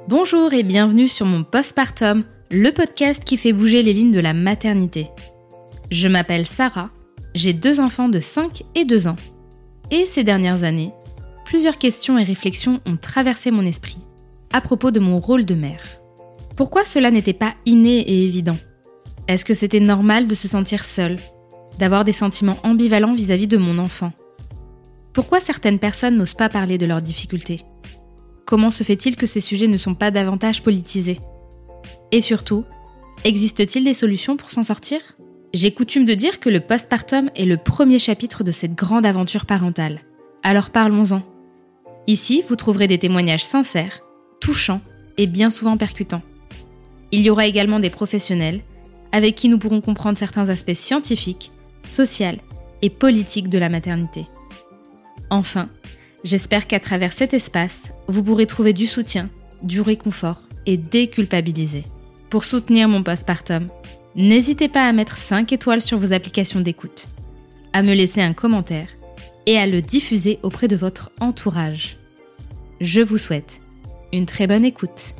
Bonjour et bienvenue sur mon Postpartum, le podcast qui fait bouger les lignes de la maternité. Je m'appelle Sarah, j'ai 2 enfants de 5 et 2 ans. Et ces dernières années, plusieurs questions et réflexions ont traversé mon esprit à propos de mon rôle de mère. Pourquoi cela n'était pas inné et évident ? Est-ce que c'était normal de se sentir seule, d'avoir des sentiments ambivalents vis-à-vis de mon enfant ? Pourquoi certaines personnes n'osent pas parler de leurs difficultés ? Comment se fait-il que ces sujets ne sont pas davantage politisés ? Et surtout, existe-t-il des solutions pour s'en sortir ? J'ai coutume de dire que le postpartum est le premier chapitre de cette grande aventure parentale. Alors parlons-en. Ici, vous trouverez des témoignages sincères, touchants et bien souvent percutants. Il y aura également des professionnels avec qui nous pourrons comprendre certains aspects scientifiques, sociaux et politiques de la maternité. Enfin, j'espère qu'à travers cet espace, vous pourrez trouver du soutien, du réconfort et déculpabiliser. Pour soutenir mon postpartum, n'hésitez pas à mettre 5 étoiles sur vos applications d'écoute, à me laisser un commentaire et à le diffuser auprès de votre entourage. Je vous souhaite une très bonne écoute.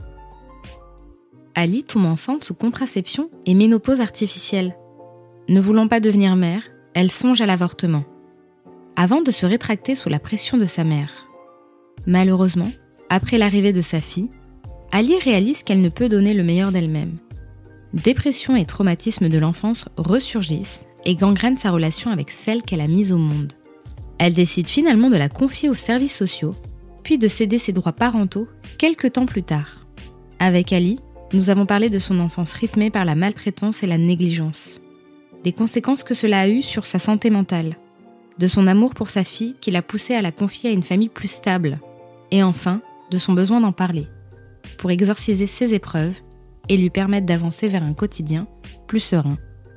Ali tombe enceinte sous contraception et ménopause artificielle. Ne voulant pas devenir mère, elle songe à l'avortement, avant de se rétracter sous la pression de sa mère. Malheureusement, après l'arrivée de sa fille, Ali réalise qu'elle ne peut donner le meilleur d'elle-même. Dépression et traumatisme de l'enfance ressurgissent et gangrènent sa relation avec celle qu'elle a mise au monde. Elle décide finalement de la confier aux services sociaux, puis de céder ses droits parentaux quelques temps plus tard. Avec Ali, nous avons parlé de son enfance rythmée par la maltraitance et la négligence, des conséquences que cela a eues sur sa santé mentale, de son amour pour sa fille qui l'a poussée à la confier à une famille plus stable, et enfin, de son besoin d'en parler, pour exorciser ses épreuves et lui permettre d'avancer vers un quotidien plus serein.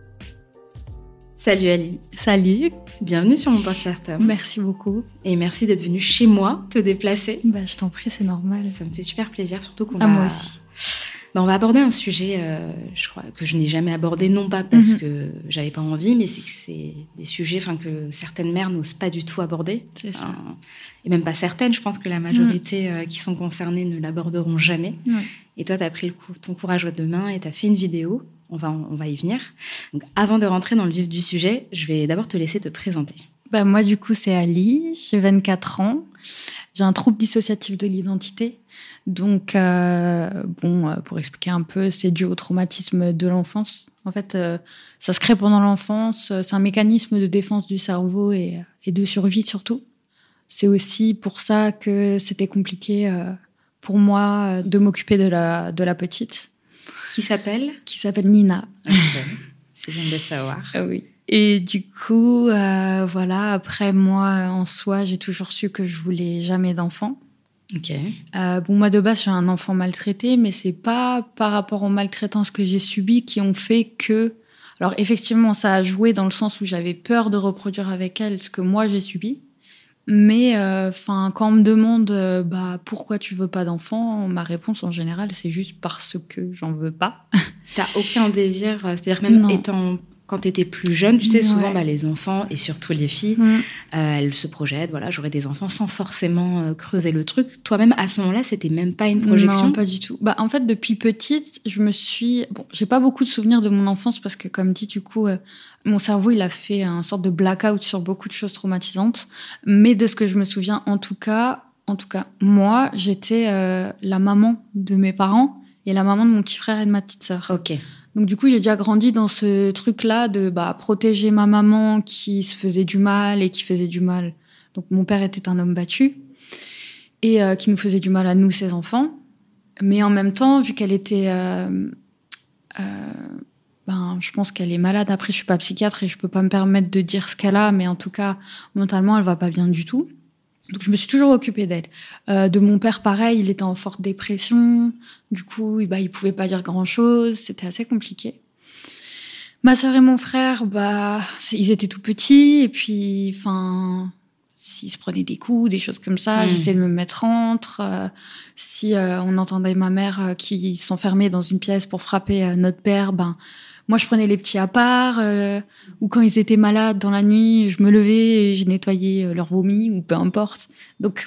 Salut Ali. Salut. Bienvenue sur mon postpartum. Merci beaucoup. Et merci d'être venue chez moi, te déplacer. Je t'en prie, c'est normal. Ça me fait super plaisir, surtout qu'on moi aussi. On va aborder un sujet, je crois, que je n'ai jamais abordé, non pas parce que j'avais pas envie, mais c'est que c'est des sujets que certaines mères n'osent pas du tout aborder. C'est ça. Et même pas certaines, je pense que la majorité qui sont concernées ne l'aborderont jamais. Et toi, tu as pris ton courage à 2 mains et tu as fait une vidéo. On va y venir. Donc, avant de rentrer dans le vif du sujet, je vais d'abord te laisser te présenter. Moi, du coup, c'est Ali, j'ai 24 ans. J'ai un trouble dissociatif de l'identité. Donc, pour expliquer un peu, c'est dû au traumatisme de l'enfance. En fait, ça se crée pendant l'enfance. C'est un mécanisme de défense du cerveau et de survie surtout. C'est aussi pour ça que c'était compliqué pour moi de m'occuper de la petite. Qui s'appelle Nina. Okay. C'est bien de le savoir. Oui. Et du coup, après moi, en soi, j'ai toujours su que je voulais jamais d'enfant. Ok. Moi, de base, je suis un enfant maltraité, mais c'est pas par rapport aux maltraitances que j'ai subies qui ont fait que... Alors, effectivement, ça a joué dans le sens où j'avais peur de reproduire avec elle ce que moi, j'ai subi. Mais quand on me demande pourquoi tu veux pas d'enfant, ma réponse, en général, c'est juste parce que j'en veux pas. T'as aucun désir, c'est-à-dire même quand tu étais plus jeune, tu sais, souvent les enfants, et surtout les filles, elles se projettent, j'aurais des enfants sans forcément creuser le truc. Toi-même, à ce moment-là, c'était même pas une projection ? Non, pas du tout. En fait, depuis petite, j'ai pas beaucoup de souvenirs de mon enfance parce que, comme dit, du coup, mon cerveau, il a fait un sorte de blackout sur beaucoup de choses traumatisantes. Mais de ce que je me souviens, en tout cas, moi, j'étais la maman de mes parents et la maman de mon petit frère et de ma petite sœur. Ok. Donc, du coup, j'ai déjà grandi dans ce truc-là de protéger ma maman qui se faisait du mal et qui faisait du mal. Donc, mon père était un homme battu et qui nous faisait du mal à nous, ses enfants. Mais en même temps, vu qu'elle était... je pense qu'elle est malade. Après, je suis pas psychiatre et je peux pas me permettre de dire ce qu'elle a, mais en tout cas, mentalement, elle va pas bien du tout. Donc, je me suis toujours occupée d'elle. De mon père, pareil, il était en forte dépression. Du coup, il pouvait pas dire grand-chose. C'était assez compliqué. Ma sœur et mon frère, ils étaient tout petits. Et puis, s'ils se prenaient des coups, des choses comme ça, j'essayais de me mettre entre. Si on entendait ma mère qui s'enfermait dans une pièce pour frapper notre père, moi, je prenais les petits à part, ou quand ils étaient malades dans la nuit, je me levais et je nettoyais leur vomi, ou peu importe. Donc,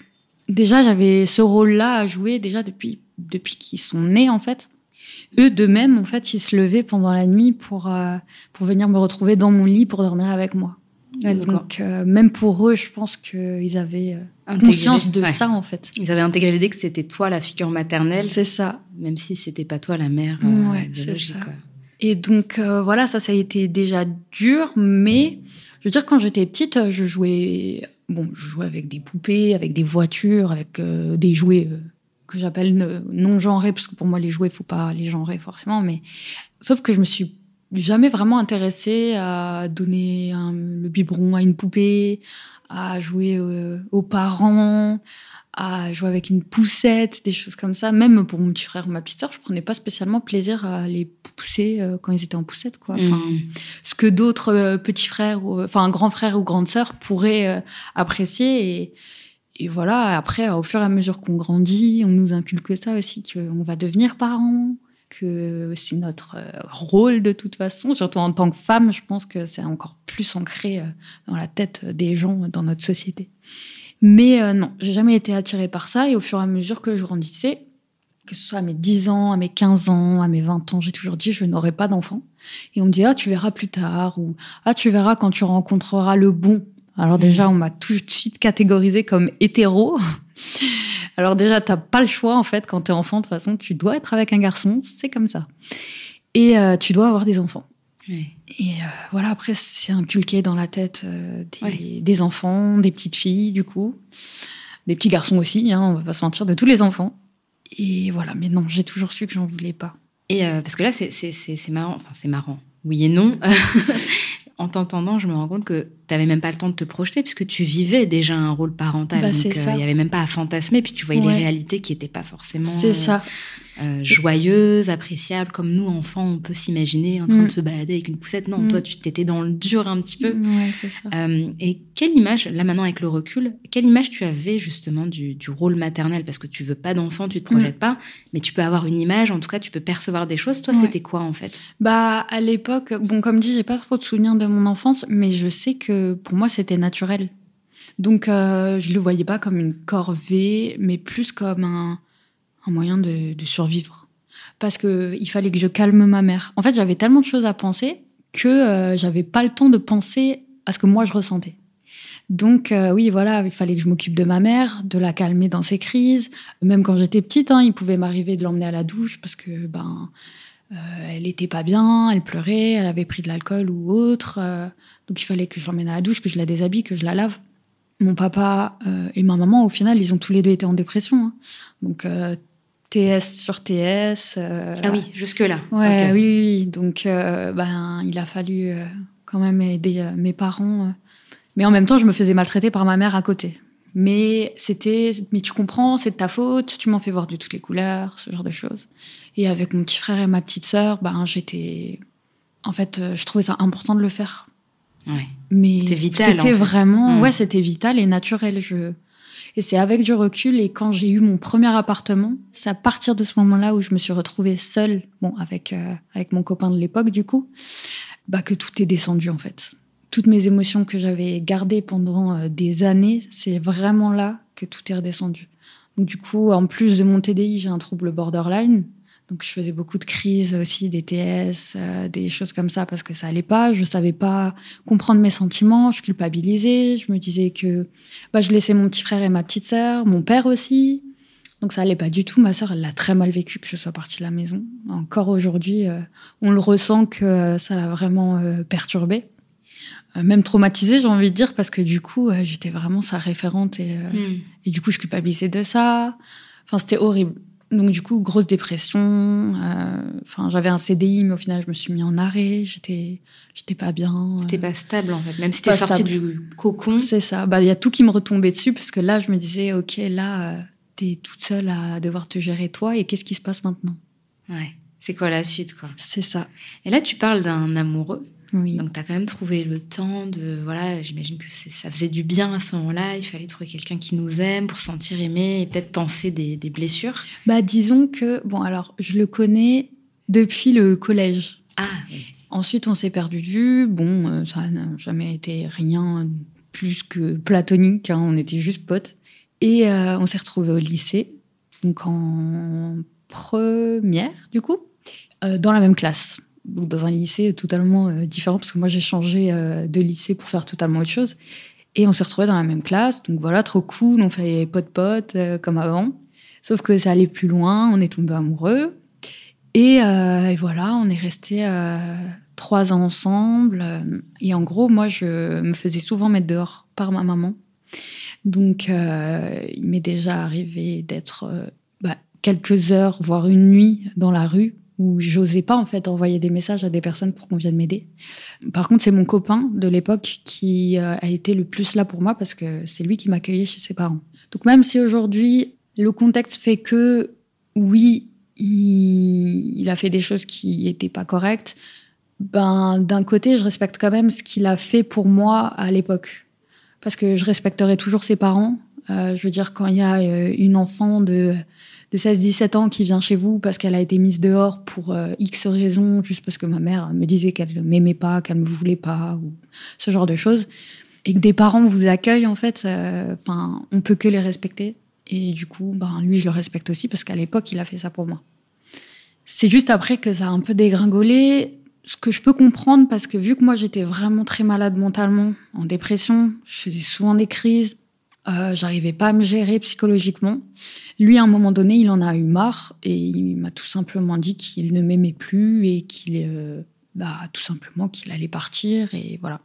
Déjà, j'avais ce rôle-là à jouer déjà depuis qu'ils sont nés, en fait. Eux, d'eux-mêmes, en fait, ils se levaient pendant la nuit pour venir me retrouver dans mon lit pour dormir avec moi. Ouais, donc, même pour eux, je pense qu'ils avaient conscience de ça, en fait. Ils avaient intégré l'idée que c'était toi la figure maternelle. C'est ça. Même si c'était pas toi la mère c'est ça. Et donc, voilà, ça a été déjà dur, mais je veux dire, quand j'étais petite, je jouais avec des poupées, avec des voitures, avec des jouets que j'appelle non-genrés, parce que pour moi, les jouets, il ne faut pas les genrer forcément, mais sauf que je me suis jamais vraiment intéressée à donner le biberon à une poupée, à jouer aux parents, à jouer avec une poussette, des choses comme ça. Même pour mon petit frère ou ma petite sœur, je prenais pas spécialement plaisir à les pousser quand ils étaient en poussette, quoi. Enfin, ce que d'autres petits frères, un grand frère ou grande sœur pourraient apprécier. Et voilà, après, au fur et à mesure qu'on grandit, on nous inculque ça aussi, qu'on va devenir parents, que c'est notre rôle de toute façon. Surtout en tant que femme, je pense que c'est encore plus ancré dans la tête des gens, dans notre société. Mais non, j'ai jamais été attirée par ça. Et au fur et à mesure que je grandissais, que ce soit à mes 10 ans, à mes 15 ans, à mes 20 ans, j'ai toujours dit je n'aurai pas d'enfant. Et on me dit tu verras plus tard, ou tu verras quand tu rencontreras le bon. Alors déjà, on m'a tout de suite catégorisée comme hétéro. Alors déjà, t'as pas le choix, en fait, quand t'es enfant. De toute façon, tu dois être avec un garçon, c'est comme ça. Et tu dois avoir des enfants. Oui. Et voilà, après, c'est inculqué dans la tête des enfants, des petites filles, du coup. Des petits garçons aussi, on va pas se mentir, de tous les enfants. Et voilà, mais non, j'ai toujours su que j'en voulais pas. Et parce que là, c'est marrant. Enfin, c'est marrant. Oui et non. En t'entendant, je me rends compte que tu n'avais même pas le temps de te projeter puisque tu vivais déjà un rôle parental. Donc, il n'y avait même pas à fantasmer. Puis tu voyais des réalités qui n'étaient pas forcément joyeuses, appréciables, comme nous, enfants, on peut s'imaginer en train de se balader avec une poussette. Non, toi, tu t'étais dans le dur un petit peu. Ouais, c'est ça. Et quelle image, là maintenant avec le recul, quelle image tu avais justement du rôle maternel? Parce que tu veux pas d'enfant, tu te projettes pas, mais tu peux avoir une image, en tout cas, tu peux percevoir des choses. Toi, c'était quoi en fait? À l'époque, comme dit, j'ai pas trop de souvenirs de mon enfance, mais je sais que pour moi, c'était naturel. Donc, je le voyais pas comme une corvée, mais plus comme un moyen de survivre. Parce qu'il fallait que je calme ma mère. En fait, j'avais tellement de choses à penser que j'avais pas le temps de penser à ce que moi, je ressentais. Donc, oui, voilà, il fallait que je m'occupe de ma mère, de la calmer dans ses crises. Même quand j'étais petite, il pouvait m'arriver de l'emmener à la douche parce que, elle était pas bien, elle pleurait, elle avait pris de l'alcool ou autre. Donc, il fallait que je l'emmène à la douche, que je la déshabille, que je la lave. Mon papa et ma maman, au final, ils ont tous les deux été en dépression. Donc, TS sur TS. Ah oui, jusque-là. Ouais, okay. Oui. Donc, il a fallu quand même aider mes parents. Mais en même temps, je me faisais maltraiter par ma mère à côté. Mais tu comprends, c'est de ta faute, tu m'en fais voir de toutes les couleurs, ce genre de choses. Et avec mon petit frère et ma petite sœur, en fait, je trouvais ça important de le faire. Ouais. Mais c'était vital. C'était vraiment, c'était vital et naturel. Et c'est avec du recul, et quand j'ai eu mon premier appartement, c'est à partir de ce moment-là où je me suis retrouvée seule, avec mon copain de l'époque, du coup, que tout est descendu, en fait. Toutes mes émotions que j'avais gardées pendant des années, c'est vraiment là que tout est redescendu. Donc, du coup, en plus de mon TDI, j'ai un trouble borderline. Donc, je faisais beaucoup de crises aussi, des TS, des choses comme ça, parce que ça allait pas. Je savais pas comprendre mes sentiments, je culpabilisais. Je me disais que je laissais mon petit frère et ma petite sœur, mon père aussi. Donc, ça allait pas du tout. Ma sœur, elle l'a très mal vécu que je sois partie de la maison. Encore aujourd'hui, on le ressent que ça l'a vraiment perturbée. Même traumatisée, j'ai envie de dire, parce que du coup, j'étais vraiment sa référente et du coup, je culpabilisais de ça. Enfin, c'était horrible. Donc, du coup, grosse dépression. J'avais un CDI, mais au final, je me suis mis en arrêt. J'étais pas bien. C'était pas stable, en fait. Même si t'es sortie du cocon. C'est ça. Il y a tout qui me retombait dessus, parce que là, je me disais, OK, là, t'es toute seule à devoir te gérer toi, et qu'est-ce qui se passe maintenant? Ouais. C'est quoi la suite, quoi? C'est ça. Et là, tu parles d'un amoureux. Oui. Donc, tu as quand même trouvé le temps de... Voilà, j'imagine que ça faisait du bien à ce moment-là. Il fallait trouver quelqu'un qui nous aime pour se sentir aimé et peut-être penser des blessures. Disons que... alors, je le connais depuis le collège. Ah, oui. Ensuite, on s'est perdu de vue. Ça n'a jamais été rien plus que platonique. On était juste potes. Et on s'est retrouvés au lycée, donc en première, du coup, dans la même classe. Donc dans un lycée totalement différent, parce que moi, j'ai changé de lycée pour faire totalement autre chose. Et on s'est retrouvés dans la même classe. Donc voilà, trop cool, on fait pote-pote comme avant. Sauf que ça allait plus loin, on est tombés amoureux. Et voilà, on est restés 3 ans ensemble. Et en gros, moi, je me faisais souvent mettre dehors par ma maman. Donc, il m'est déjà arrivé d'être quelques heures, voire une nuit dans la rue, où j'osais pas en fait envoyer des messages à des personnes pour qu'on vienne m'aider. Par contre, c'est mon copain de l'époque qui a été le plus là pour moi parce que c'est lui qui m'accueillait chez ses parents. Donc même si aujourd'hui, le contexte fait que, oui, il a fait des choses qui n'étaient pas correctes, d'un côté, je respecte quand même ce qu'il a fait pour moi à l'époque. Parce que je respecterai toujours ses parents. Je veux dire, quand il y a une enfant de 16-17 ans qui vient chez vous parce qu'elle a été mise dehors pour X raisons, juste parce que ma mère me disait qu'elle ne m'aimait pas, qu'elle ne me voulait pas, ou ce genre de choses, et que des parents vous accueillent, en fait, on peut que les respecter. Et du coup, lui, je le respecte aussi parce qu'à l'époque, il a fait ça pour moi. C'est juste après que ça a un peu dégringolé, ce que je peux comprendre parce que vu que moi, j'étais vraiment très malade mentalement, en dépression, je faisais souvent des crises, j'arrivais pas à me gérer psychologiquement. Lui, à un moment donné, il en a eu marre et il m'a tout simplement dit qu'il ne m'aimait plus et qu'il, tout simplement, qu'il allait partir et voilà.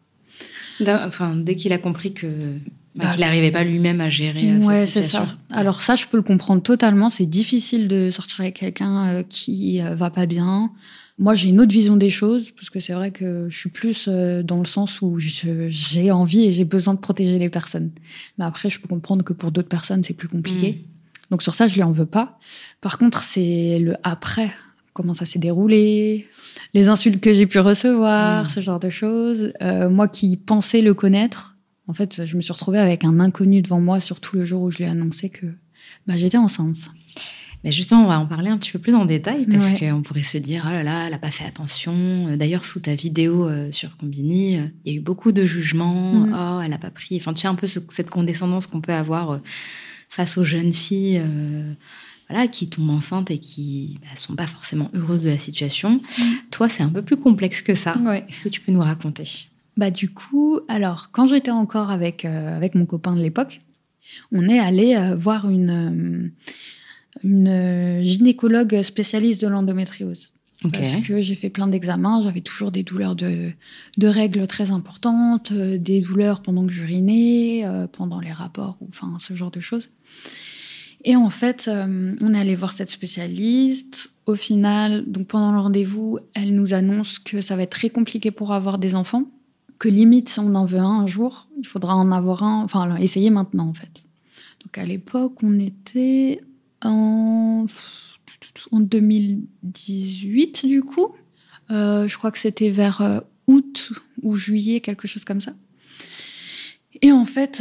Dès qu'il a compris qu'il n'arrivait pas lui-même à gérer cette situation. C'est ça. Alors ça, je peux le comprendre totalement. C'est difficile de sortir avec quelqu'un qui va pas bien. Moi, j'ai une autre vision des choses, parce que c'est vrai que je suis plus dans le sens où j'ai envie et j'ai besoin de protéger les personnes. Mais après, je peux comprendre que pour d'autres personnes, c'est plus compliqué. Donc sur ça, je lui en veux pas. Par contre, c'est le après, comment ça s'est déroulé, les insultes que j'ai pu recevoir, ce genre de choses. Moi qui pensais le connaître, en fait, je me suis retrouvée avec un inconnu devant moi, surtout le jour où je lui ai annoncé que j'étais enceinte. Mais justement, on va en parler un petit peu plus en détail parce qu'on pourrait se dire, oh là là, elle n'a pas fait attention. D'ailleurs, sous ta vidéo sur Combini, il y a eu beaucoup de jugements. Oh, elle n'a pas pris. Enfin, tu sais, un peu cette condescendance qu'on peut avoir face aux jeunes filles qui tombent enceintes et qui ne sont pas forcément heureuses de la situation. Toi, c'est un peu plus complexe que ça. Ouais. Est-ce que tu peux nous raconter ? Du coup, alors, quand j'étais encore avec mon copain de l'époque, on est allé voir une gynécologue spécialiste de l'endométriose. Okay. Parce que j'ai fait plein d'examens, j'avais toujours des douleurs de règles très importantes, des douleurs pendant que j'urinais, pendant les rapports, enfin ce genre de choses. Et en fait, on est allé voir cette spécialiste. Au final, donc pendant le rendez-vous, elle nous annonce que ça va être très compliqué pour avoir des enfants, que limite, si on en veut un jour, il faudra en avoir un, enfin essayer maintenant en fait. Donc à l'époque, on était en 2018 du coup. Je crois que c'était vers août ou juillet, quelque chose comme ça. Et en fait,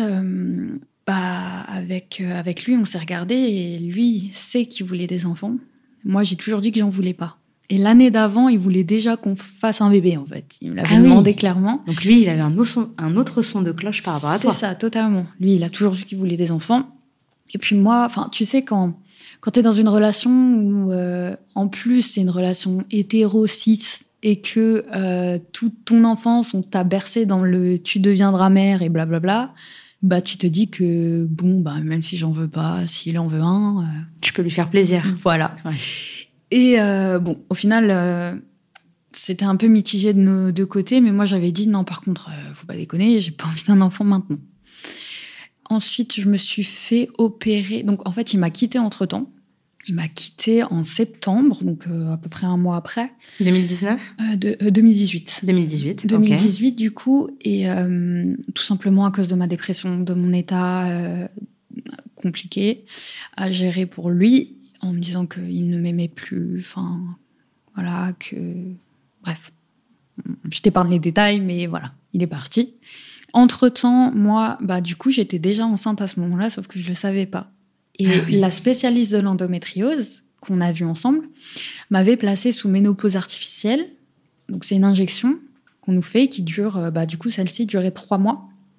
avec lui, on s'est regardé et lui sait qu'il voulait des enfants. Moi, j'ai toujours dit que j'en voulais pas. Et l'année d'avant, il voulait déjà qu'on fasse un bébé, en fait. Il me l'avait demandé clairement. Donc lui, il avait un autre son de cloche par rapport à toi. C'est ça, totalement. Lui, il a toujours dit qu'il voulait des enfants. Et puis moi, tu sais, quand t'es dans une relation où, en plus, c'est une relation hétéro-cis et que toute ton enfance, on t'a bercé dans le « tu deviendras mère » et blablabla, tu te dis que, même si j'en veux pas, s'il en veut un... tu peux lui faire plaisir. Voilà. Ouais. Et au final, c'était un peu mitigé de nos deux côtés, mais moi, j'avais dit, non, par contre, faut pas déconner, j'ai pas envie d'un enfant maintenant. Ensuite, je me suis fait opérer. Donc, en fait, il m'a quittée entre-temps. Il m'a quittée en septembre, donc à peu près un mois après. 2019 2018. 2018, du coup. Et tout simplement à cause de ma dépression, de mon état compliqué à gérer pour lui, en me disant qu'il ne m'aimait plus. Enfin, voilà, que... Bref. Je t'épargne les détails, mais voilà, il est parti. Entre-temps, moi, du coup, j'étais déjà enceinte à ce moment-là, sauf que je ne le savais pas. Et la spécialiste de l'endométriose, qu'on a vue ensemble, m'avait placée sous ménopause artificielle. Donc, c'est une injection qu'on nous fait qui dure... du coup, celle-ci durait 3 mois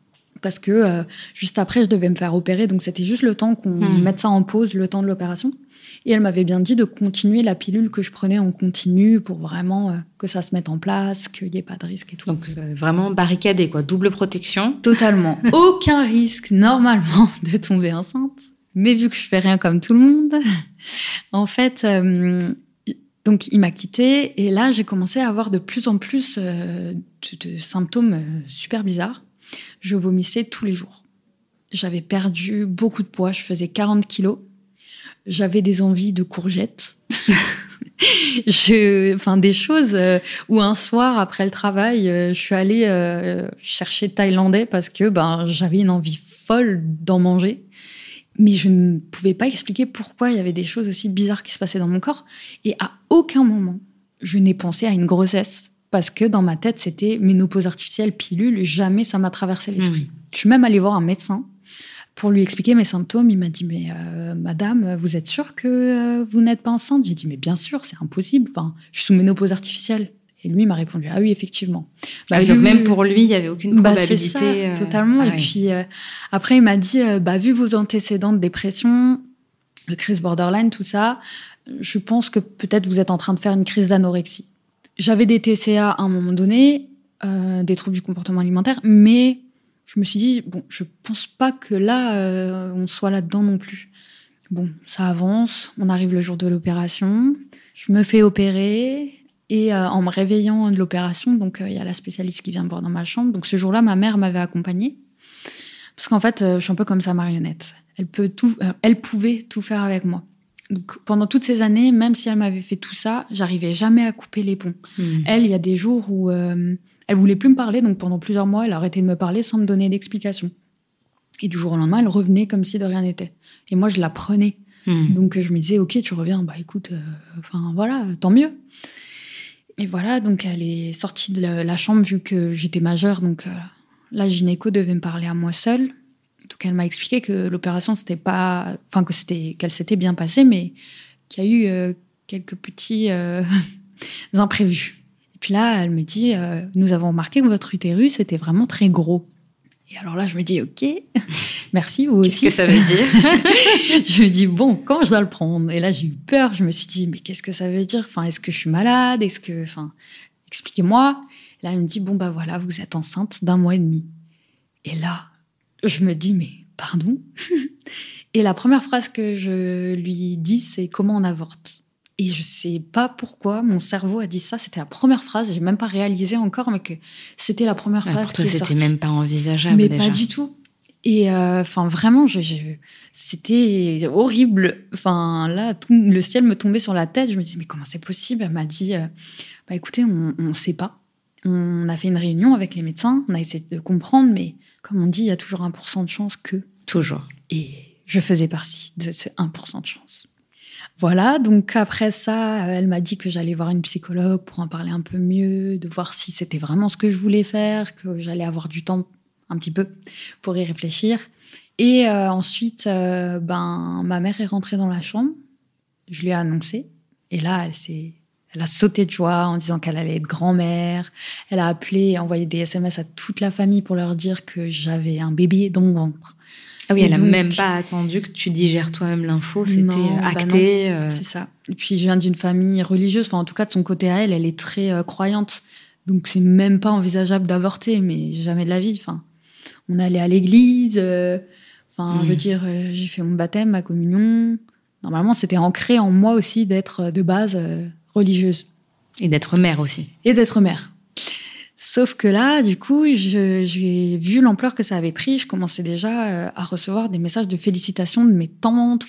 parce que juste après, je devais me faire opérer. Donc, c'était juste le temps qu'on mette ça en pause, le temps de l'opération. Et elle m'avait bien dit de continuer la pilule que je prenais en continu pour vraiment que ça se mette en place, qu'il n'y ait pas de risque et tout. Donc, vraiment barricadé, quoi. Double protection. Totalement. Aucun risque, normalement, de tomber enceinte. Mais vu que je fais rien comme tout le monde, en fait, donc il m'a quittée. Et là, j'ai commencé à avoir de plus en plus de symptômes super bizarres. Je vomissais tous les jours. J'avais perdu beaucoup de poids. Je faisais 40 kilos. J'avais des envies de courgettes. Des choses où un soir, après le travail, je suis allée chercher thaïlandais parce que j'avais une envie folle d'en manger. Mais je ne pouvais pas expliquer pourquoi il y avait des choses aussi bizarres qui se passaient dans mon corps. Et à aucun moment, je n'ai pensé à une grossesse. Parce que dans ma tête, c'était ménopause artificielle, pilule. Jamais ça m'a traversé l'esprit. Je suis même allée voir un médecin pour lui expliquer mes symptômes. Il m'a dit, mais madame, vous êtes sûre que vous n'êtes pas enceinte? J'ai dit, mais bien sûr, c'est impossible. Enfin, je suis sous ménopause artificielle. Et lui, il m'a répondu, ah oui, effectivement. Donc même pour lui, il n'y avait aucune probabilité. C'est ça, totalement. Et puis, après, il m'a dit, vu vos antécédents de dépression, de crise borderline, tout ça, je pense que peut-être vous êtes en train de faire une crise d'anorexie. J'avais des TCA à un moment donné, des troubles du comportement alimentaire, mais je me suis dit, je pense pas que là, on soit là-dedans non plus. Bon, ça avance, on arrive le jour de l'opération, je me fais opérer, et en me réveillant de l'opération, donc il y a la spécialiste qui vient me voir dans ma chambre, donc ce jour-là, ma mère m'avait accompagnée, parce qu'en fait, je suis un peu comme sa marionnette. Elle pouvait tout faire avec moi. Donc, pendant toutes ces années, même si elle m'avait fait tout ça, j'arrivais jamais à couper les ponts. Elle, il y a des jours où elle voulait plus me parler, donc pendant plusieurs mois, elle a arrêté de me parler sans me donner d'explication. Et du jour au lendemain, elle revenait comme si de rien n'était. Et moi, je la prenais. Donc, je me disais, ok, tu reviens, écoute, voilà, tant mieux. Et voilà, donc elle est sortie de la chambre vu que j'étais majeure, donc la gynéco devait me parler à moi seule. Donc elle m'a expliqué que l'opération qu'elle s'était bien passée, mais qu'il y a eu quelques petits imprévus. Et puis là, elle me dit, nous avons remarqué que votre utérus était vraiment très gros. Et alors là, je me dis, ok, merci, vous aussi. Qu'est-ce que ça veut dire? Je me dis, quand je dois le prendre? Et là, j'ai eu peur. Je me suis dit, mais qu'est-ce que ça veut dire? Est-ce que je suis malade? Expliquez-moi. Et là, elle me dit, voilà, vous êtes enceinte d'1 mois et demi. Et là, je me dis, mais pardon? Et la première phrase que je lui dis, c'est comment on avorte? Et je sais pas pourquoi mon cerveau a dit ça. C'était la première phrase. J'ai même pas réalisé encore, mais que c'était la première phrase qui est sortie. C'était même pas envisageable. Mais déjà. pas du tout. Et vraiment, c'était horrible. Là, le ciel me tombait sur la tête. Je me disais, mais comment c'est possible? Elle m'a dit, écoutez, on sait pas. On a fait une réunion avec les médecins. On a essayé de comprendre, mais comme on dit, il y a toujours 1% de chance que... Toujours. Et je faisais partie de ce 1% de chance. Voilà, donc après ça, elle m'a dit que j'allais voir une psychologue pour en parler un peu mieux, de voir si c'était vraiment ce que je voulais faire, que j'allais avoir du temps un petit peu pour y réfléchir. Et ensuite, ma mère est rentrée dans la chambre, je lui ai annoncé, et là, elle a sauté de joie en disant qu'elle allait être grand-mère. Elle a appelé et envoyé des SMS à toute la famille pour leur dire que j'avais un bébé dans mon ventre. Ah oui, elle n'a même pas attendu que tu digères toi-même l'info, c'était acté. C'est ça. Et puis, je viens d'une famille religieuse, en tout cas, de son côté à elle est très croyante. Donc, c'est même pas envisageable d'avorter, mais jamais de la vie. On allait à l'église. Je veux dire, j'ai fait mon baptême, ma communion. Normalement, c'était ancré en moi aussi d'être de base religieuse. Et d'être mère aussi. Et d'être mère. Sauf que là, du coup, j'ai vu l'ampleur que ça avait pris. Je commençais déjà à recevoir des messages de félicitations de mes tantes,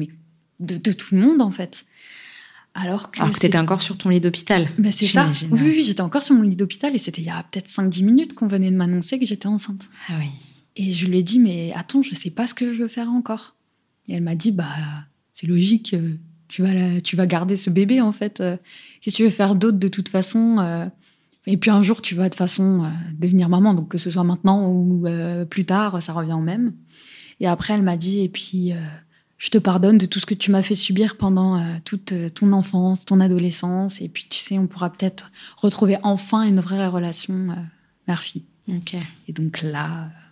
de tout le monde, en fait. Alors que tu étais encore sur ton lit d'hôpital. C'est ça. Oui, j'étais encore sur mon lit d'hôpital et c'était il y a peut-être 5-10 minutes qu'on venait de m'annoncer que j'étais enceinte. Ah oui. Et je lui ai dit, mais attends, je sais pas ce que je veux faire encore. Et elle m'a dit, c'est logique, tu vas garder ce bébé, en fait. Qu'est-ce que tu veux faire d'autre, de toute façon Et puis un jour, tu vas de toute façon devenir maman. Donc que ce soit maintenant ou plus tard, ça revient au même. Et après, elle m'a dit, et puis je te pardonne de tout ce que tu m'as fait subir pendant toute ton enfance, ton adolescence. Et puis tu sais, on pourra peut-être retrouver enfin une vraie relation mère-fille. Ok. Et donc là...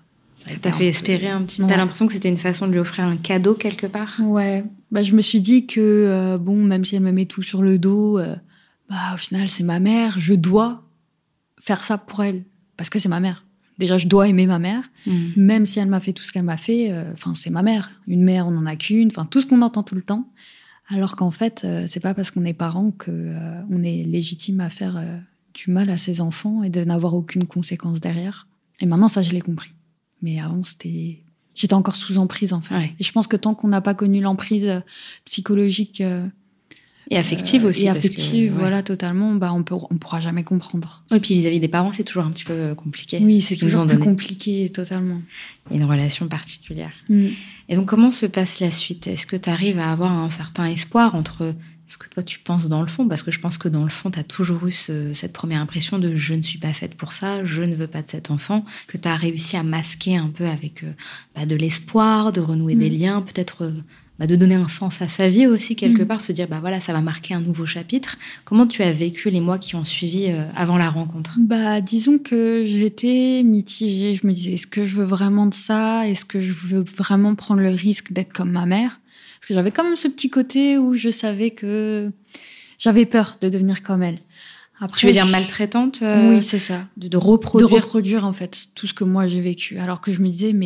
Ça t'a fait espérer un petit peu. T'as l'impression que c'était une façon de lui offrir un cadeau quelque part? Ouais. Je me suis dit que, même si elle me met tout sur le dos, au final, c'est ma mère. Je dois faire ça pour elle. Parce que c'est ma mère. Déjà, je dois aimer ma mère. Même si elle m'a fait tout ce qu'elle m'a fait, c'est ma mère. Une mère, on n'en a qu'une. Tout ce qu'on entend tout le temps. Alors qu'en fait, c'est pas parce qu'on est parents qu'on est légitime à faire du mal à ses enfants et de n'avoir aucune conséquence derrière. Et maintenant, ça, je l'ai compris. Mais avant, j'étais encore sous emprise, en fait. Ouais. Et je pense que tant qu'on n'a pas connu l'emprise psychologique... et affective aussi. Et affective, voilà, totalement, on pourra jamais comprendre. Et puis vis-à-vis des parents, c'est toujours un petit peu compliqué. Oui, c'est toujours plus compliqué, totalement. Il y a une relation particulière. Et donc, comment se passe la suite? Est-ce que tu arrives à avoir un certain espoir entre ce que toi, tu penses dans le fond? Parce que je pense que dans le fond, tu as toujours eu cette première impression de « je ne suis pas faite pour ça, je ne veux pas de cet enfant », que tu as réussi à masquer un peu avec de l'espoir, de renouer des liens, peut-être... de donner un sens à sa vie aussi, quelque part, se dire, ça va marquer un nouveau chapitre. Comment tu as vécu les mois qui ont suivi avant la rencontre? Disons que j'étais mitigée. Je me disais, est-ce que je veux vraiment de ça? Est-ce que je veux vraiment prendre le risque d'être comme ma mère? Parce que j'avais quand même ce petit côté où je savais que j'avais peur de devenir comme elle. Après, tu veux dire maltraitante? Oui, c'est ça. De reproduire. De reproduire, en fait, tout ce que moi j'ai vécu. Alors que je me disais,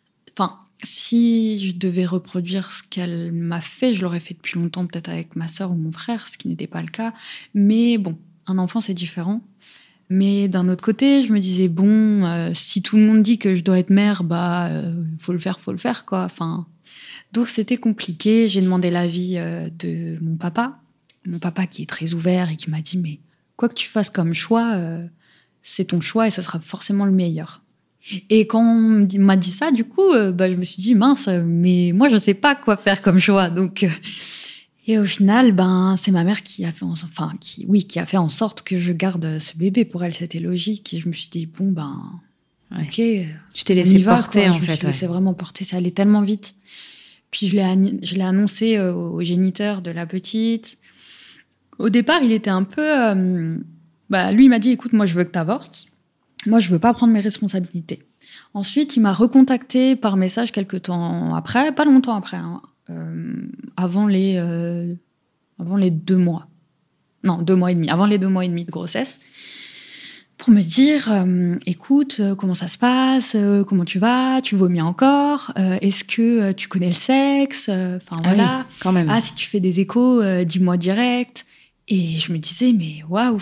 si je devais reproduire ce qu'elle m'a fait, je l'aurais fait depuis longtemps, peut-être avec ma sœur ou mon frère, ce qui n'était pas le cas. Mais bon, un enfant, c'est différent. Mais d'un autre côté, je me disais, si tout le monde dit que je dois être mère, faut le faire, quoi. Donc c'était compliqué. J'ai demandé l'avis de mon papa qui est très ouvert et qui m'a dit, mais quoi que tu fasses comme choix, c'est ton choix et ce sera forcément le meilleur. Et quand on m'a dit ça, du coup, je me suis dit, mince, mais moi, je sais pas quoi faire comme choix. Donc, et au final, c'est ma mère qui a fait qui a fait en sorte que je garde ce bébé. Pour elle, c'était logique. Et je me suis dit, ok. Tu t'es laissé porter, en fait. Je me suis laissé vraiment porter. Ça allait tellement vite. Puis, je l'ai annoncé au géniteur de la petite. Au départ, il était un peu... lui, il m'a dit, écoute, moi, je veux que t'avortes. Moi, je veux pas prendre mes responsabilités. Ensuite, il m'a recontacté par message quelques temps après, pas longtemps après, avant les 2 mois. Non, 2 mois et demi. Avant les 2 mois et demi de grossesse. Pour me dire, écoute, comment ça se passe? Comment tu vas? Tu vomis encore? Est-ce que tu connais le sexe? Voilà. Oui, quand même. Si tu fais des échos, dis-moi direct. Et je me disais, mais waouh,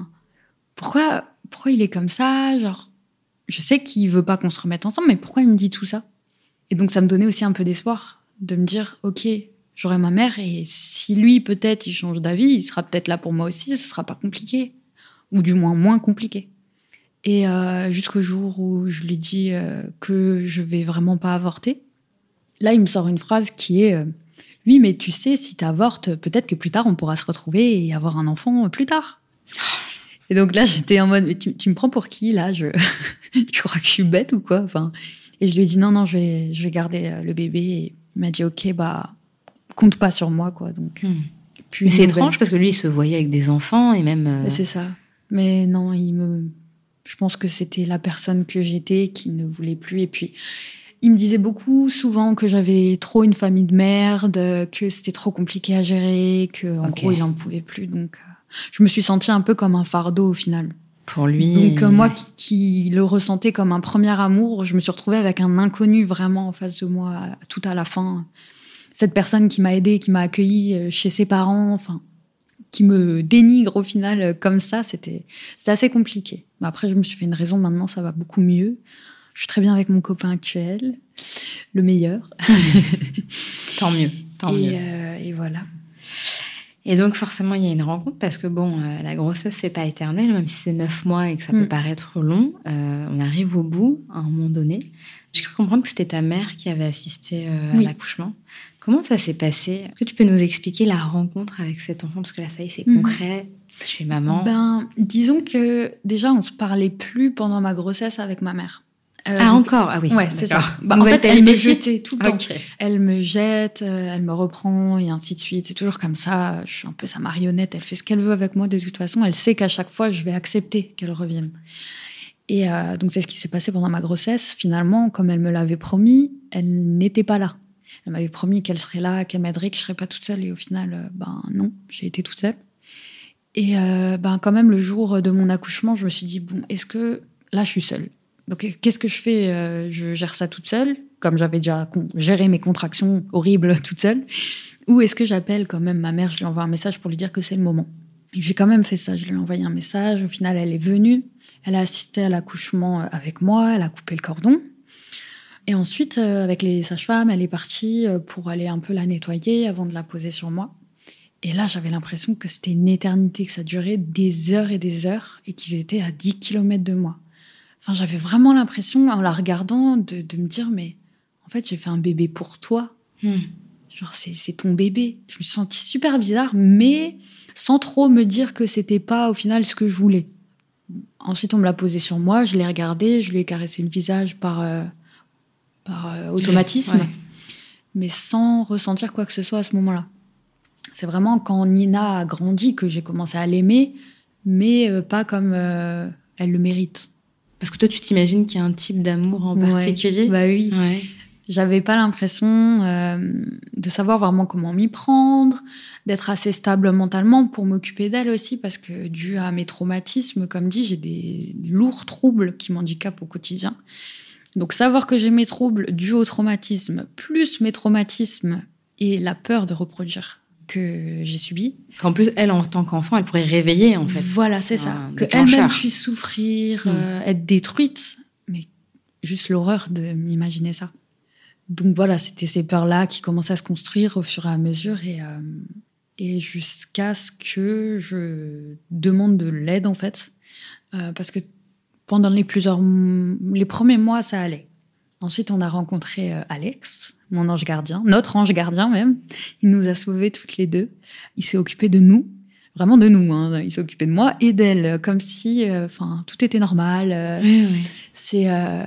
pourquoi il est comme ça? Genre, je sais qu'il veut pas qu'on se remette ensemble, mais pourquoi il me dit tout ça? Et donc, ça me donnait aussi un peu d'espoir de me dire, ok, j'aurai ma mère et si lui, peut-être, il change d'avis, il sera peut-être là pour moi aussi, ce sera pas compliqué. Ou du moins compliqué. Et jusqu'au jour où je lui dis que je vais vraiment pas avorter, là, il me sort une phrase qui est oui, mais tu sais, si t'avortes, peut-être que plus tard, on pourra se retrouver et avoir un enfant plus tard. Et donc là, j'étais en mode, mais tu me prends pour qui, là? Tu crois que je suis bête ou quoi? Et je lui ai dit, non, je vais garder le bébé. Et il m'a dit, ok, compte pas sur moi, quoi. Donc, mais c'est étrange, parce que lui, il se voyait avec des enfants et même... C'est ça. Mais non, je pense que c'était la personne que j'étais qui ne voulait plus. Et puis, il me disait souvent que j'avais trop une famille de merde, que c'était trop compliqué à gérer, qu'en gros, il n'en pouvait plus. Donc... je me suis sentie un peu comme un fardeau au final. Pour lui. Donc moi qui le ressentais comme un premier amour, je me suis retrouvée avec un inconnu vraiment en face de moi tout à la fin. Cette personne qui m'a aidée, qui m'a accueillie chez ses parents, qui me dénigre au final comme ça, c'était assez compliqué. Mais après, je me suis fait une raison, maintenant ça va beaucoup mieux. Je suis très bien avec mon copain actuel, le meilleur. Tant mieux. Et voilà. Et donc, forcément, il y a une rencontre parce que, la grossesse, c'est pas éternel, même si c'est 9 mois et que ça peut paraître long. On arrive au bout, à un moment donné. J'ai cru comprendre que c'était ta mère qui avait assisté à l'accouchement. Comment ça s'est passé? Est-ce que tu peux nous expliquer la rencontre avec cet enfant? Parce que là, ça y est, c'est concret. Tu es maman. Disons que, déjà, on se parlait plus pendant ma grossesse avec ma mère. Encore? Ah oui. Ouais, c'est ça. En fait, elle me jetait tout le temps. Okay. Elle me jette, elle me reprend et ainsi de suite. C'est toujours comme ça. Je suis un peu sa marionnette. Elle fait ce qu'elle veut avec moi de toute façon. Elle sait qu'à chaque fois, je vais accepter qu'elle revienne. Et donc, c'est ce qui s'est passé pendant ma grossesse. Finalement, comme elle me l'avait promis, elle n'était pas là. Elle m'avait promis qu'elle serait là, qu'elle m'aiderait, que je ne serais pas toute seule. Et au final, non, j'ai été toute seule. Et quand même, le jour de mon accouchement, je me suis dit, bon, est-ce que là, je suis seule? Donc, qu'est-ce que je fais? Je gère ça toute seule, comme j'avais déjà géré mes contractions horribles toute seule. Ou est-ce que j'appelle quand même ma mère, je lui envoie un message pour lui dire que c'est le moment? J'ai quand même fait ça, je lui ai envoyé un message. Au final, elle est venue. Elle a assisté à l'accouchement avec moi, elle a coupé le cordon. Et ensuite, avec les sages-femmes, elle est partie pour aller un peu la nettoyer avant de la poser sur moi. Et là, j'avais l'impression que c'était une éternité, que ça durait des heures et qu'ils étaient à 10 kilomètres de moi. Enfin, j'avais vraiment l'impression, en la regardant, de me dire, mais en fait, j'ai fait un bébé pour toi. Genre, c'est ton bébé. Je me suis sentie super bizarre, mais sans trop me dire que c'était pas, au final, ce que je voulais. Ensuite, on me l'a posé sur moi, je l'ai regardé, je lui ai caressé le visage par automatisme, mais sans ressentir quoi que ce soit à ce moment-là. C'est vraiment quand Nina a grandi que j'ai commencé à l'aimer, mais pas comme elle le mérite. Parce que toi, tu t'imagines qu'il y a un type d'amour en particulier? Bah oui. Ouais. J'avais pas l'impression de savoir vraiment comment m'y prendre, d'être assez stable mentalement pour m'occuper d'elle aussi, parce que dû à mes traumatismes, comme dit, j'ai des lourds troubles qui m'handicapent au quotidien. Donc savoir que j'ai mes troubles dus au traumatisme, plus mes traumatismes et la peur de reproduire que j'ai subi. Qu'en plus, elle, en tant qu'enfant, elle pourrait réveiller, en fait. Voilà, c'est ça. Qu'elle-même puisse souffrir, être détruite. Mais juste l'horreur de m'imaginer ça. Donc voilà, c'était ces peurs-là qui commençaient à se construire au fur et à mesure. Et jusqu'à ce que je demande de l'aide, en fait. Parce que pendant les premiers mois, ça allait. Ensuite, on a rencontré Alex, mon ange gardien, notre ange gardien même. Il nous a sauvés toutes les deux. Il s'est occupé de nous, vraiment de nous. Il s'est occupé de moi et d'elle, comme si tout était normal. Oui. C'est,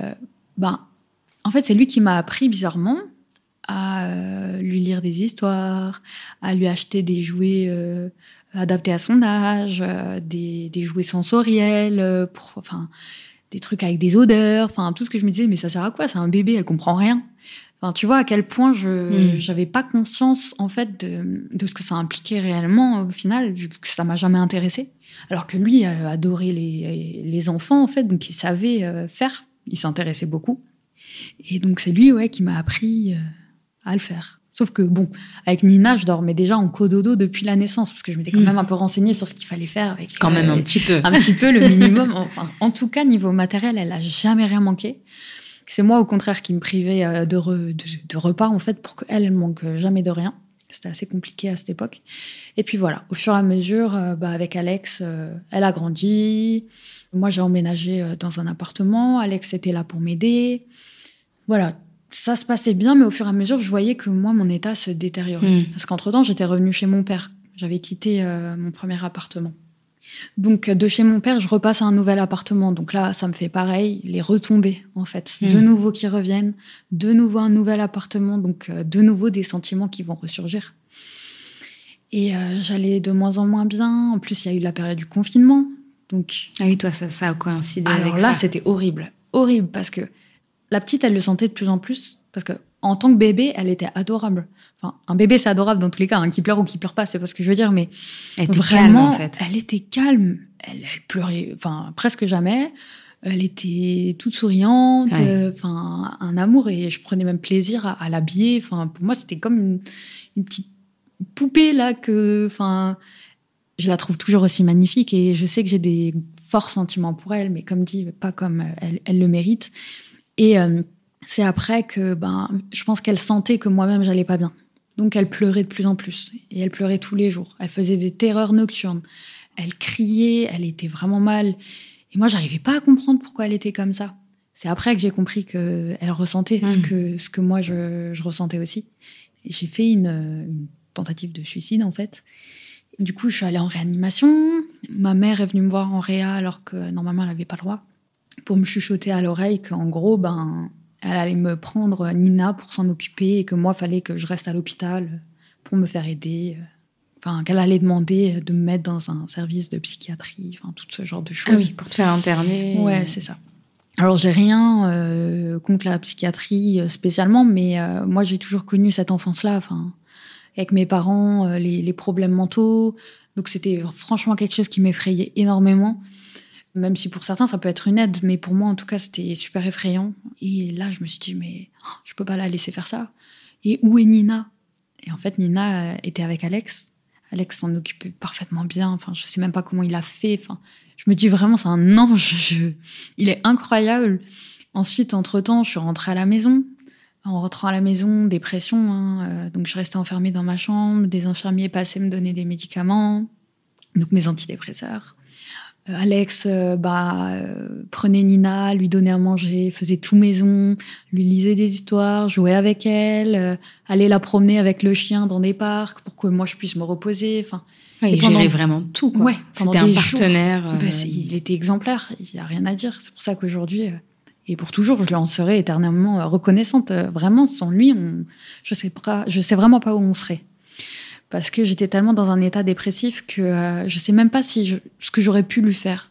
en fait, c'est lui qui m'a appris bizarrement à lui lire des histoires, à lui acheter des jouets adaptés à son âge, des jouets sensoriels, des trucs avec des odeurs, tout ce que je me disais, mais ça sert à quoi? C'est un bébé, elle comprend rien. Tu vois à quel point j'avais pas conscience en fait de ce que ça impliquait réellement au final, vu que ça m'a jamais intéressée. Alors que lui adorait les enfants en fait, donc il savait faire, il s'intéressait beaucoup. Et donc c'est lui qui m'a appris à le faire. Sauf que bon, avec Nina, je dormais déjà en cododo depuis la naissance, parce que je m'étais quand même un peu renseignée sur ce qu'il fallait faire. Avec, quand même un petit peu. Un petit peu, le minimum. En tout cas, niveau matériel, elle n'a jamais rien manqué. C'est moi, au contraire, qui me privais de repas, en fait, pour qu'elle ne manque jamais de rien. C'était assez compliqué à cette époque. Et puis voilà, au fur et à mesure, avec Alex, elle a grandi. Moi, j'ai emménagé dans un appartement. Alex était là pour m'aider. Voilà. Ça se passait bien, mais au fur et à mesure, je voyais que moi, mon état se détériorait. Parce qu'entre-temps, j'étais revenue chez mon père. J'avais quitté mon premier appartement. Donc, de chez mon père, je repasse à un nouvel appartement. Donc là, ça me fait pareil, les retombées, en fait. De nouveau qui reviennent, de nouveau un nouvel appartement. Donc, de nouveau des sentiments qui vont ressurgir. Et j'allais de moins en moins bien. En plus, il y a eu la période du confinement. Donc, ah oui, toi, ça a coïncidé avec ça. Alors là, c'était horrible. Horrible, parce que la petite, elle le sentait de plus en plus, parce qu'en tant que bébé, elle était adorable. Un bébé, c'est adorable dans tous les cas, qui pleure ou qui pleure pas, c'est pas ce que je veux dire, mais elle était vraiment, calme, en fait. Elle était calme. Elle pleurait, presque jamais. Elle était toute souriante, un amour, et je prenais même plaisir à l'habiller. Pour moi, c'était comme une petite poupée là que, je la trouve toujours aussi magnifique, et je sais que j'ai des forts sentiments pour elle, mais comme dit, pas comme elle le mérite. Et c'est après que je pense qu'elle sentait que moi-même, j'allais pas bien. Donc, elle pleurait de plus en plus. Et elle pleurait tous les jours. Elle faisait des terreurs nocturnes. Elle criait, elle était vraiment mal. Et moi, j'arrivais pas à comprendre pourquoi elle était comme ça. C'est après que j'ai compris qu'elle ressentait ce que moi, je ressentais aussi. Et j'ai fait une tentative de suicide, en fait. Et du coup, je suis allée en réanimation. Ma mère est venue me voir en réa alors que normalement, elle n'avait pas le droit, pour me chuchoter à l'oreille qu'en gros, elle allait me prendre Nina pour s'en occuper et que moi, il fallait que je reste à l'hôpital pour me faire aider. Qu'elle allait demander de me mettre dans un service de psychiatrie, tout ce genre de choses. Ah oui, pour te faire interner. Ouais, c'est ça. Alors, j'ai rien contre la psychiatrie spécialement, mais moi, j'ai toujours connu cette enfance-là, avec mes parents, les problèmes mentaux. Donc, c'était franchement quelque chose qui m'effrayait énormément. Même si pour certains, ça peut être une aide, mais pour moi, en tout cas, c'était super effrayant. Et là, je me suis dit, mais je peux pas la laisser faire ça. Et où est Nina ? Et en fait, Nina était avec Alex. Alex s'en occupait parfaitement bien. Je sais même pas comment il a fait. Je me dis vraiment, c'est un ange. Il est incroyable. Ensuite, entre-temps, je suis rentrée à la maison. En rentrant à la maison, dépression. Donc, je restais enfermée dans ma chambre. Des infirmiers passaient me donner des médicaments. Donc, mes antidépresseurs. Alex prenait Nina, lui donnait à manger, faisait tout maison, lui lisait des histoires, jouait avec elle, allait la promener avec le chien dans des parcs pour que moi je puisse me reposer. Il gérait vraiment tout, quoi. Ouais, c'était un partenaire. Il était exemplaire, il n'y a rien à dire. C'est pour ça qu'aujourd'hui, et pour toujours, je lui en serai éternellement reconnaissante. Vraiment, sans lui, je sais vraiment pas où on serait. Parce que j'étais tellement dans un état dépressif que je sais même pas ce que j'aurais pu lui faire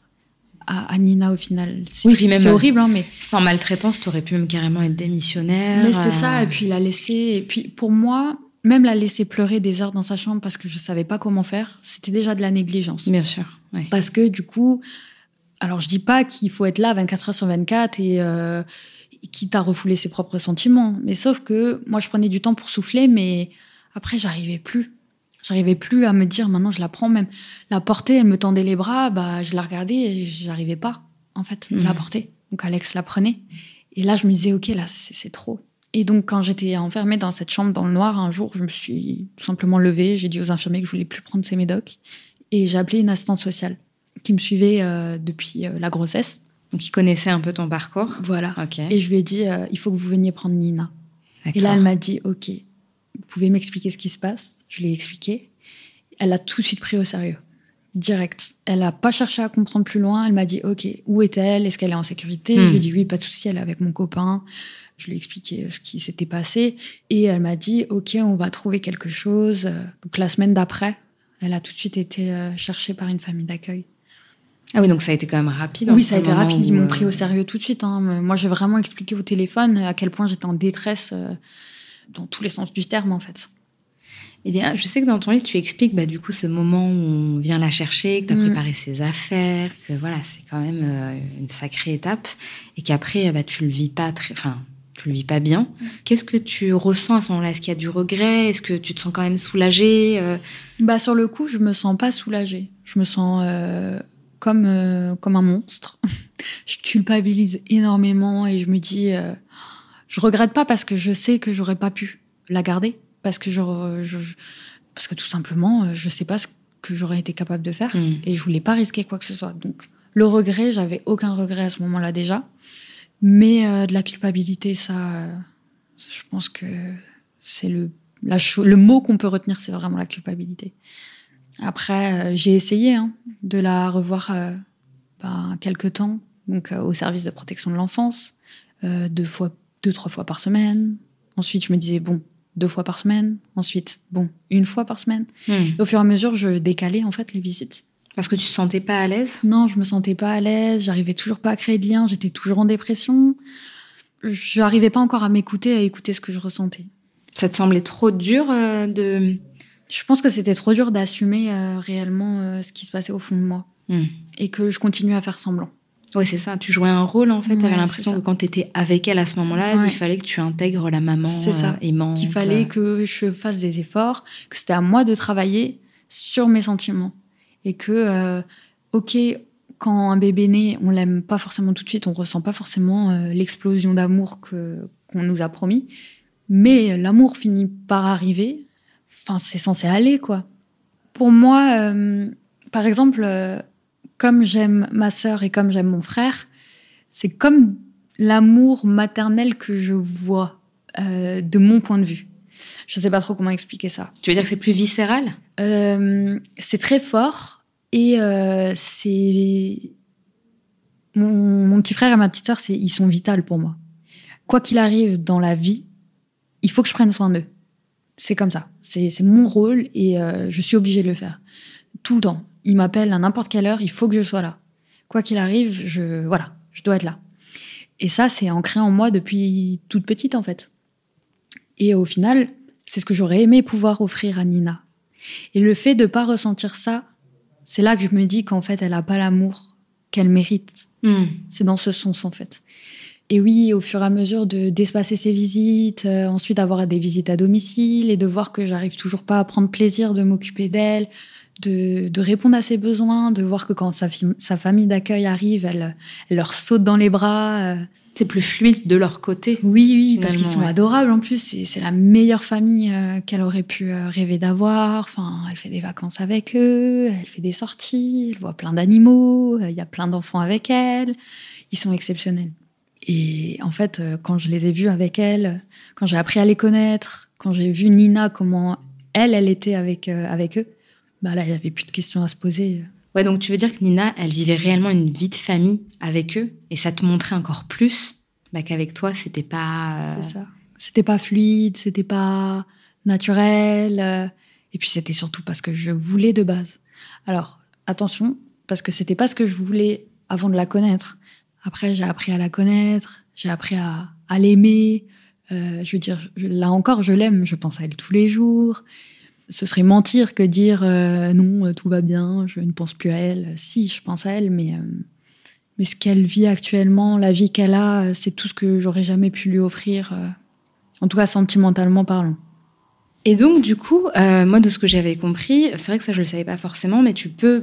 à Nina au final. C'est horrible, mais sans maltraitance, tu aurais pu même carrément être démissionnaire. Mais c'est ça, et puis la laisser. Et puis pour moi, même la laisser pleurer des heures dans sa chambre parce que je savais pas comment faire, c'était déjà de la négligence. Bien sûr. Ouais. Parce que du coup, alors je dis pas qu'il faut être là 24 heures sur 24 et quitte à refouler ses propres sentiments, mais sauf que moi je prenais du temps pour souffler, mais après j'arrivais plus. J'arrivais plus à me dire, maintenant je la prends même. La porter, elle me tendait les bras, je la regardais et j'arrivais pas, en fait, de la porter. Donc Alex la prenait. Et là, je me disais, ok, là, c'est trop. Et donc, quand j'étais enfermée dans cette chambre dans le noir, un jour, je me suis tout simplement levée. J'ai dit aux infirmiers que je voulais plus prendre ces médocs. Et j'ai appelé une assistante sociale qui me suivait depuis la grossesse. Donc, qui connaissait un peu ton parcours. Voilà. Okay. Et je lui ai dit, il faut que vous veniez prendre Nina. D'accord. Et là, elle m'a dit, ok, vous pouvez m'expliquer ce qui se passe ? Je lui ai expliqué. Elle a tout de suite pris au sérieux. Direct. Elle n'a pas cherché à comprendre plus loin. Elle m'a dit, ok, où est-elle ? Est-ce qu'elle est en sécurité ? Je lui ai dit, oui, pas de souci, elle est avec mon copain. Je lui ai expliqué ce qui s'était passé. Et elle m'a dit, ok, on va trouver quelque chose. Donc la semaine d'après, elle a tout de suite été cherchée par une famille d'accueil. Ah oui, donc ça a été quand même rapide. Oui, ça a été rapide. Ils m'ont pris au sérieux tout de suite. Moi, j'ai vraiment expliqué au téléphone à quel point j'étais en détresse dans tous les sens du terme, en fait. Et je sais que dans ton livre, tu expliques du coup ce moment où on vient la chercher, que tu as préparé ses affaires, que voilà, c'est quand même une sacrée étape, et qu'après, tu le vis pas tu le vis pas bien. Qu'est-ce que tu ressens à ce moment-là ? Est-ce qu'il y a du regret ? Est-ce que tu te sens quand même soulagée ? Sur le coup, je me sens pas soulagée. Je me sens comme un monstre. Je culpabilise énormément et je me dis, je regrette pas parce que je sais que j'aurais pas pu la garder. Parce que tout simplement, je sais pas ce que j'aurais été capable de faire et je voulais pas risquer quoi que ce soit. Donc, le regret, j'avais aucun regret à ce moment-là déjà. Mais de la culpabilité, ça, je pense que c'est le mot qu'on peut retenir, c'est vraiment la culpabilité. Après, j'ai essayé de la revoir quelques temps, donc au service de protection de l'enfance, 2-3 fois par semaine. Ensuite, je me disais, 2 fois par semaine. Ensuite, 1 fois par semaine. Et au fur et à mesure, je décalais en fait les visites. Parce que tu te sentais pas à l'aise ? Non, je me sentais pas à l'aise. J'arrivais toujours pas à créer de lien. J'étais toujours en dépression. Je n'arrivais pas encore à m'écouter, à écouter ce que je ressentais. Ça te semblait trop dur de... Je pense que c'était trop dur d'assumer réellement ce qui se passait au fond de moi. Et que je continuais à faire semblant. Oui, c'est ça. Tu jouais un rôle, en fait. Tu avais l'impression que quand tu étais avec elle à ce moment-là, il fallait que tu intègres la maman aimante. Qu'il fallait que je fasse des efforts, que c'était à moi de travailler sur mes sentiments. Et que, quand un bébé naît, on l'aime pas forcément tout de suite, on ressent pas forcément l'explosion d'amour qu'on nous a promis. Mais l'amour finit par arriver. Enfin, c'est censé aller, quoi. Pour moi, par exemple... comme j'aime ma sœur et comme j'aime mon frère, c'est comme l'amour maternel que je vois de mon point de vue. Je ne sais pas trop comment expliquer ça. Tu veux dire que c'est plus viscéral ? C'est très fort et c'est... Mon petit frère et ma petite sœur, ils sont vitales pour moi. Quoi qu'il arrive dans la vie, il faut que je prenne soin d'eux. C'est comme ça. C'est mon rôle et je suis obligée de le faire. Tout le temps. Ils m'appellent à n'importe quelle heure, il faut que je sois là. Quoi qu'il arrive, je dois être là. Et ça, c'est ancré en moi depuis toute petite, en fait. Et au final, c'est ce que j'aurais aimé pouvoir offrir à Nina. Et le fait de ne pas ressentir ça, c'est là que je me dis qu'en fait, elle n'a pas l'amour qu'elle mérite. C'est dans ce sens, en fait. Et oui, au fur et à mesure d'espacer ses visites, ensuite d'avoir des visites à domicile et de voir que j'arrive toujours pas à prendre plaisir de m'occuper d'elle, de répondre à ses besoins, de voir que quand sa famille d'accueil arrive, elle leur saute dans les bras. C'est plus fluide de leur côté. Oui, parce qu'ils sont adorables en plus. C'est la meilleure famille qu'elle aurait pu rêver d'avoir. Enfin, elle fait des vacances avec eux, elle fait des sorties, elle voit plein d'animaux, il y a plein d'enfants avec elle. Ils sont exceptionnels. Et en fait, quand je les ai vus avec elle, quand j'ai appris à les connaître, quand j'ai vu Nina, comment elle était avec eux, bah là, il n'y avait plus de questions à se poser. Ouais, donc tu veux dire que Nina, elle vivait réellement une vie de famille avec eux et ça te montrait encore plus qu'avec toi, c'était pas... C'est ça. C'était pas fluide, c'était pas naturel. Et puis, c'était surtout parce que je voulais de base. Alors, attention, parce que c'était pas ce que je voulais avant de la connaître. Après, j'ai appris à la connaître, j'ai appris à l'aimer. Je veux dire, là encore, je l'aime, je pense à elle tous les jours. Ce serait mentir que dire non, tout va bien, je ne pense plus à elle. Si, je pense à elle, mais ce qu'elle vit actuellement, la vie qu'elle a, c'est tout ce que j'aurais jamais pu lui offrir, en tout cas sentimentalement parlant. Et donc, du coup, moi, de ce que j'avais compris, c'est vrai que ça, je le savais pas forcément, mais tu peux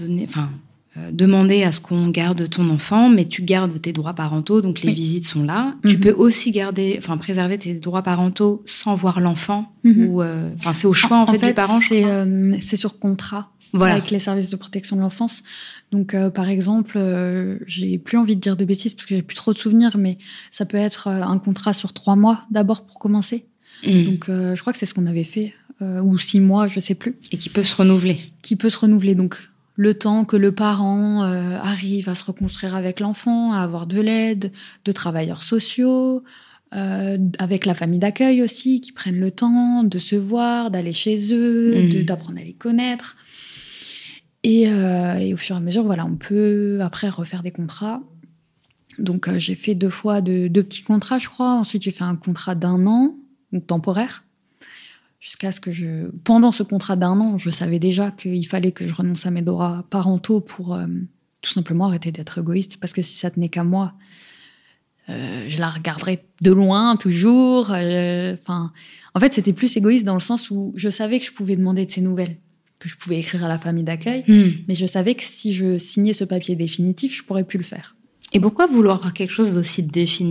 demander à ce qu'on garde ton enfant, mais tu gardes tes droits parentaux, donc les visites sont là. Tu peux aussi préserver tes droits parentaux sans voir l'enfant, ou c'est au choix en fait du parent. C'est sur contrat avec les services de protection de l'enfance. Donc, par exemple, j'ai plus envie de dire de bêtises parce que j'ai plus trop de souvenirs, mais ça peut être un contrat sur 3 mois d'abord pour commencer. Donc, je crois que c'est ce qu'on avait fait, ou 6 mois, je sais plus. Et qui peut se renouveler. Donc, le temps que le parent arrive à se reconstruire avec l'enfant, à avoir de l'aide, de travailleurs sociaux, avec la famille d'accueil aussi, qui prennent le temps de se voir, d'aller chez eux, d'apprendre à les connaître. Et au fur et à mesure, voilà, on peut après refaire des contrats. Donc, j'ai fait 2 fois 2 petits contrats, je crois. Ensuite, j'ai fait un contrat d'1 an, donc temporaire. Jusqu'à ce que pendant ce contrat d'1 an, je savais déjà qu'il fallait que je renonce à mes droits parentaux pour tout simplement arrêter d'être égoïste. Parce que si ça tenait qu'à moi, je la regarderais de loin, toujours. En fait, c'était plus égoïste dans le sens où je savais que je pouvais demander de ses nouvelles, que je pouvais écrire à la famille d'accueil. Mais je savais que si je signais ce papier définitif, je pourrais plus le faire. Et pourquoi vouloir quelque chose d'aussi définitif ?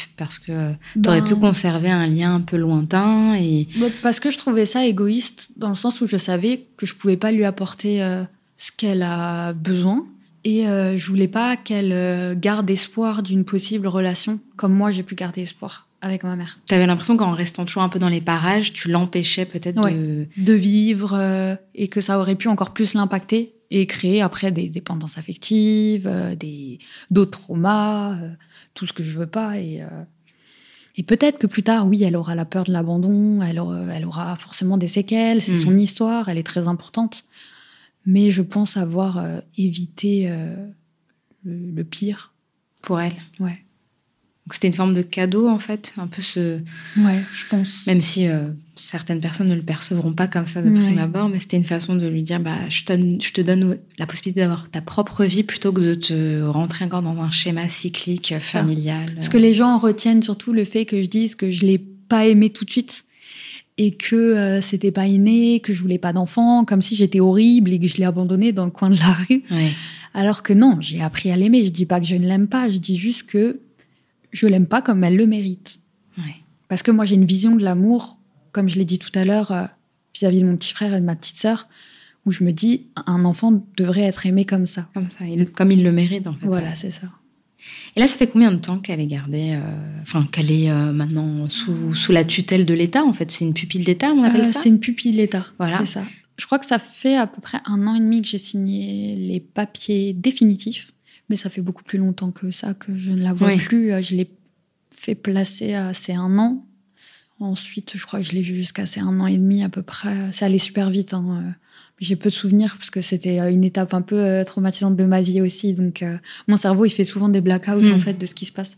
Parce que tu aurais pu conserver un lien un peu lointain et... Parce que je trouvais ça égoïste, dans le sens où je savais que je pouvais pas lui apporter ce qu'elle a besoin. Et je voulais pas qu'elle garde espoir d'une possible relation, comme moi j'ai pu garder espoir avec ma mère. T'avais l'impression qu'en restant toujours un peu dans les parages, tu l'empêchais peut-être de vivre et que ça aurait pu encore plus l'impacter et créer après des dépendances affectives, d'autres traumas, tout ce que je veux pas. Et peut-être que plus tard, oui, elle aura la peur de l'abandon, elle aura forcément des séquelles, c'est son histoire, elle est très importante. Mais je pense avoir évité le pire. Pour elle. Ouais. Donc c'était une forme de cadeau, en fait, un peu ce... Ouais, je pense. Même si certaines personnes ne le percevront pas comme ça de prime abord, mais c'était une façon de lui dire, je te donne la possibilité d'avoir ta propre vie plutôt que de te rentrer encore dans un schéma cyclique, familial. Parce que les gens retiennent surtout le fait que je dise que je l'ai pas aimé tout de suite et que c'était pas inné, que je voulais pas d'enfant, comme si j'étais horrible et que je l'ai abandonné dans le coin de la rue. Ouais. Alors que non, j'ai appris à l'aimer. Je dis pas que je ne l'aime pas, je dis juste que je l'aime pas comme elle le mérite. Ouais. Parce que moi, j'ai une vision de l'amour, comme je l'ai dit tout à l'heure, vis-à-vis de mon petit frère et de ma petite sœur, où je me dis, un enfant devrait être aimé comme ça. Comme il le mérite, en fait. Voilà, c'est ça. Et là, ça fait combien de temps qu'elle est gardée, qu'elle est maintenant sous la tutelle de l'État, en fait ? C'est une pupille d'État, on appelle ça ? C'est une pupille d'État, voilà. C'est ça. Je crois que ça fait à peu près 1 an et demi que j'ai signé les papiers définitifs. Mais ça fait beaucoup plus longtemps que ça, que je ne la vois plus. Je l'ai fait placer à ses 1 an. Ensuite, je crois que je l'ai vue jusqu'à ses 1 an et demi à peu près. Ça allait super vite. J'ai peu de souvenirs parce que c'était une étape un peu traumatisante de ma vie aussi. Donc, mon cerveau, il fait souvent des blackouts en fait, de ce qui se passe.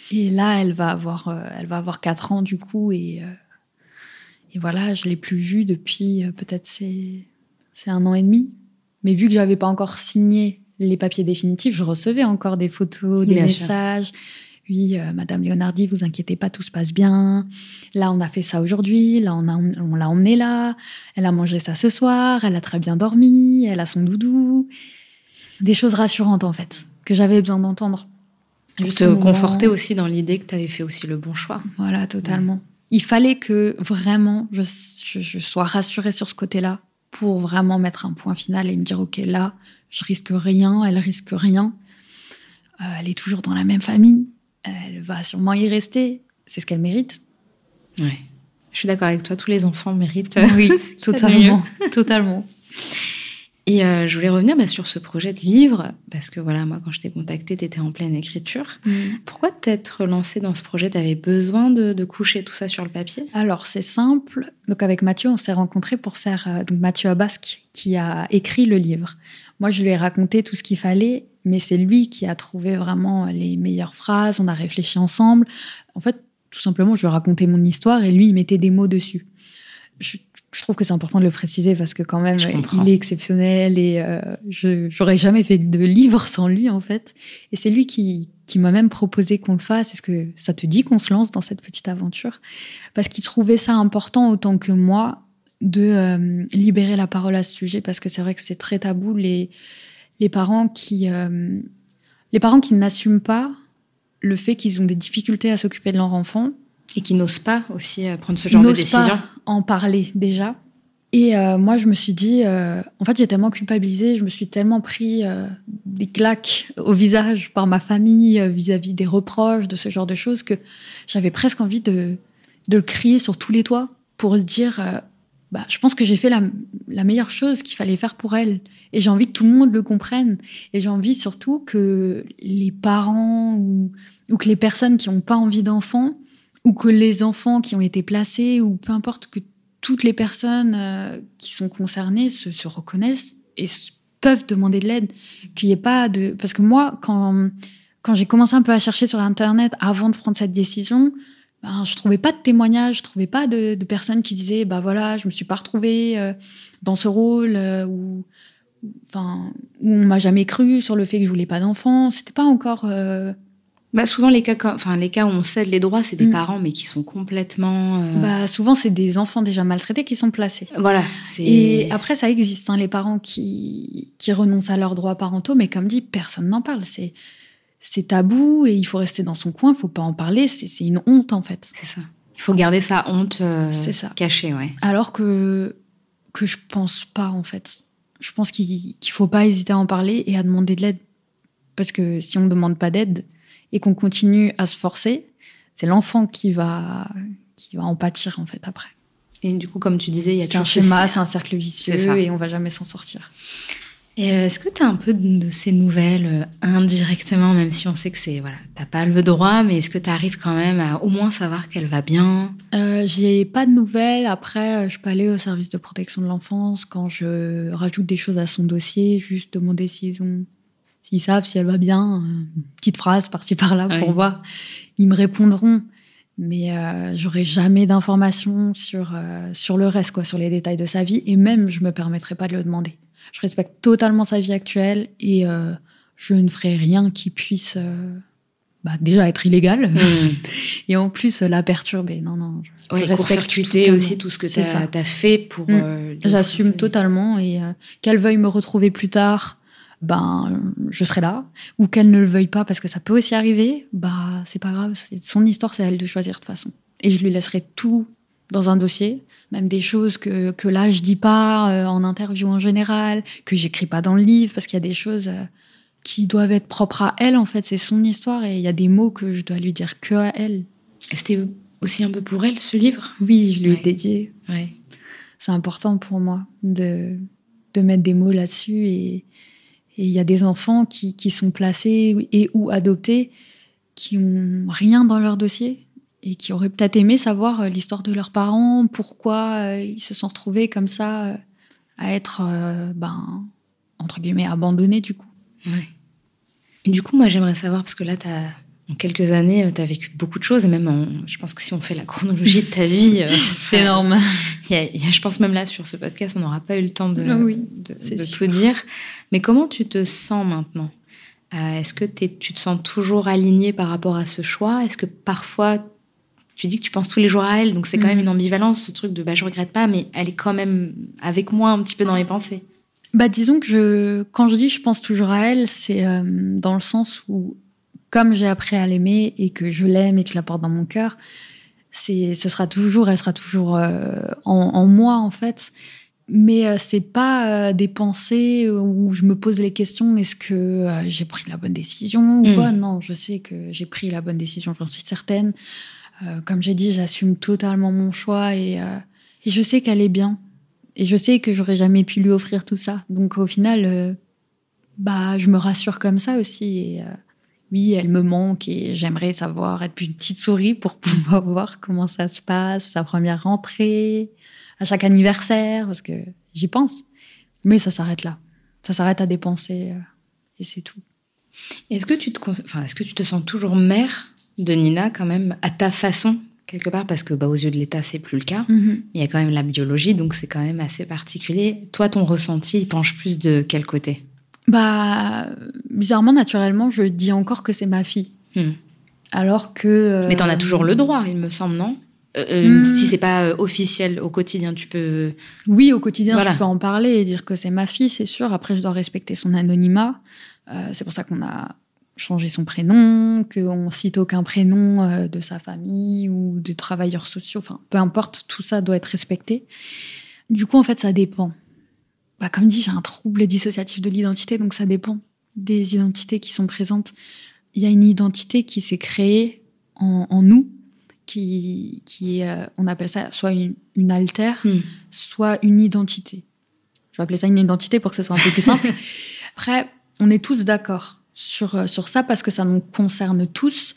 Et là, elle va avoir 4 ans du coup. Et voilà, je ne l'ai plus vue depuis peut-être c'est 1 an et demi. Mais vu que je n'avais pas encore signé les papiers définitifs, je recevais encore des photos, des messages. Sûr. Oui, Madame Leonardi, vous inquiétez pas, tout se passe bien. Là, on a fait ça aujourd'hui. Là, on l'a emmenée là. Elle a mangé ça ce soir. Elle a très bien dormi. Elle a son doudou. Des choses rassurantes, en fait, que j'avais besoin d'entendre. Pour te conforter aussi dans l'idée que tu avais fait aussi le bon choix. Voilà, totalement. Ouais. Il fallait que vraiment je sois rassurée sur ce côté-là pour vraiment mettre un point final et me dire, OK, là, je risque rien, elle risque rien. Elle est toujours dans la même famille. Elle va sûrement y rester. C'est ce qu'elle mérite. Ouais. Je suis d'accord avec toi. Tous les enfants méritent. Oui, totalement. Totalement. Et je voulais revenir sur ce projet de livre, parce que voilà, moi, quand je t'ai contactée, tu étais en pleine écriture. Pourquoi t'être lancée dans ce projet ? Tu avais besoin de coucher tout ça sur le papier ? Alors, c'est simple. Donc, avec Mathieu, on s'est rencontrés pour faire... donc Mathieu Abasque, qui a écrit le livre. Moi, je lui ai raconté tout ce qu'il fallait, mais c'est lui qui a trouvé vraiment les meilleures phrases. On a réfléchi ensemble. En fait, tout simplement, je lui ai raconté mon histoire et lui, il mettait des mots dessus. Je trouve que c'est important de le préciser parce que quand même, il est exceptionnel et j'aurais jamais fait de livre sans lui, en fait. Et c'est lui qui m'a même proposé qu'on le fasse. Est-ce que ça te dit qu'on se lance dans cette petite aventure ? Parce qu'il trouvait ça important autant que moi de libérer la parole à ce sujet, parce que c'est vrai que c'est très tabou, les parents qui n'assument pas le fait qu'ils ont des difficultés à s'occuper de leur enfant. Et qui n'osent pas aussi prendre ce genre de décision. N'osent pas en parler déjà. Et moi, je me suis dit... en fait, j'ai tellement culpabilisé, je me suis tellement pris des claques au visage par ma famille vis-à-vis des reproches, de ce genre de choses, que j'avais presque envie de le crier sur tous les toits pour se dire... je pense que j'ai fait la meilleure chose qu'il fallait faire pour elle. Et j'ai envie que tout le monde le comprenne. Et j'ai envie surtout que les parents ou que les personnes qui n'ont pas envie d'enfants... ou que les enfants qui ont été placés, ou peu importe, que toutes les personnes qui sont concernées se reconnaissent et peuvent demander de l'aide. Qu'il y ait pas de... Parce que moi, quand j'ai commencé un peu à chercher sur Internet avant de prendre cette décision, je trouvais pas de témoignages, je trouvais pas de personnes qui disaient voilà, je me suis pas retrouvée dans ce rôle où on m'a jamais cru sur le fait que je voulais pas d'enfants. C'était pas encore... souvent, les cas où on cède les droits, c'est des parents, mais qui sont complètement... souvent, c'est des enfants déjà maltraités qui sont placés. Voilà. Et après, ça existe, les parents qui renoncent à leurs droits parentaux, mais comme dit, personne n'en parle. C'est tabou et il faut rester dans son coin, il ne faut pas en parler. C'est une honte, en fait. C'est ça. Il faut garder sa honte cachée, ouais. Alors que je ne pense pas, en fait. Je pense qu'il ne faut pas hésiter à en parler et à demander de l'aide. Parce que si on ne demande pas d'aide... et qu'on continue à se forcer, c'est l'enfant qui va en pâtir, en fait, après. Et du coup, comme tu disais, il y a toujours c'est un schéma, c'est un cercle vicieux et on va jamais s'en sortir. Et est-ce que tu as un peu de ces nouvelles indirectement, même si on sait que t'as pas le droit, mais est-ce que tu arrives quand même à au moins savoir qu'elle va bien ? J'ai pas de nouvelles. Après, je peux aller au service de protection de l'enfance quand je rajoute des choses à son dossier, juste demander s'ils savent si elle va bien, une petite phrase par-ci par-là pour voir. Ils me répondront, mais j'aurai jamais d'informations sur le reste, sur les détails de sa vie. Et même, je me permettrai pas de le demander. Je respecte totalement sa vie actuelle et je ne ferai rien qui puisse déjà être illégal et en plus la perturber. Non. Je respecte court-circuiter aussi tout ce que tu as fait pour... J'assume totalement et qu'elle veuille me retrouver plus tard, je serai là, ou qu'elle ne le veuille pas parce que ça peut aussi arriver, c'est pas grave, c'est son histoire, c'est à elle de choisir de toute façon. Et je lui laisserai tout dans un dossier, même des choses que là je dis pas en interview en général, que j'écris pas dans le livre, parce qu'il y a des choses qui doivent être propres à elle, en fait, c'est son histoire et il y a des mots que je dois lui dire que à elle. Et c'était aussi un peu pour elle, ce livre ? Oui, je lui ai dédié. Ouais. C'est important pour moi de mettre des mots là-dessus et il y a des enfants qui sont placés et ou adoptés qui n'ont rien dans leur dossier et qui auraient peut-être aimé savoir l'histoire de leurs parents, pourquoi ils se sont retrouvés comme ça à être, entre guillemets, abandonnés du coup. Ouais. Et du coup, moi, j'aimerais savoir, parce que là, En quelques années, tu as vécu beaucoup de choses, et même, je pense que si on fait la chronologie de ta vie... c'est énorme. Je pense même là, sur ce podcast, on n'aura pas eu le temps de tout sûr. dire. Mais comment tu te sens maintenant ? Est-ce que tu te sens toujours alignée par rapport à ce choix ? Est-ce que parfois, tu dis que tu penses tous les jours à elle, donc c'est quand même une ambivalence, ce truc de je regrette pas, mais elle est quand même avec moi un petit peu dans les pensées. Disons que quand je dis je pense toujours à elle, c'est dans le sens où, comme j'ai appris à l'aimer et que je l'aime et que je la porte dans mon cœur, elle sera toujours en moi, en fait. Mais c'est pas des pensées où je me pose les questions, est-ce que j'ai pris la bonne décision ou pas ? Non, je sais que j'ai pris la bonne décision, j'en suis certaine. Comme j'ai dit, j'assume totalement mon choix et je sais qu'elle est bien. Et je sais que j'aurais jamais pu lui offrir tout ça. Donc au final, je me rassure comme ça aussi. Et oui, elle me manque et j'aimerais savoir être une petite souris pour pouvoir voir comment ça se passe, sa première rentrée, à chaque anniversaire, parce que j'y pense. Mais ça s'arrête là. Ça s'arrête à des pensées et c'est tout. Est-ce que tu te sens toujours mère de Nina quand même, à ta façon, quelque part, parce que aux yeux de l'État, c'est plus le cas. Il y a quand même la biologie, donc c'est quand même assez particulier. Toi, ton ressenti, il penche plus de quel côté ? Bizarrement, naturellement, je dis encore que c'est ma fille. Alors que... Mais t'en as toujours le droit, il me semble, non ? Si c'est pas officiel au quotidien, tu peux... Oui, au quotidien, je peux en parler et dire que c'est ma fille, c'est sûr. Après, je dois respecter son anonymat. C'est pour ça qu'on a changé son prénom, qu'on cite aucun prénom de sa famille ou de travailleurs sociaux. Enfin, peu importe, tout ça doit être respecté. Du coup, en fait, ça dépend. Comme dit, j'ai un trouble dissociatif de l'identité, donc ça dépend des identités qui sont présentes. Il y a une identité qui s'est créée en nous, qui est, on appelle ça soit une altère, soit une identité. Je vais appeler ça une identité pour que ce soit un peu plus simple. Après, on est tous d'accord sur ça parce que ça nous concerne tous.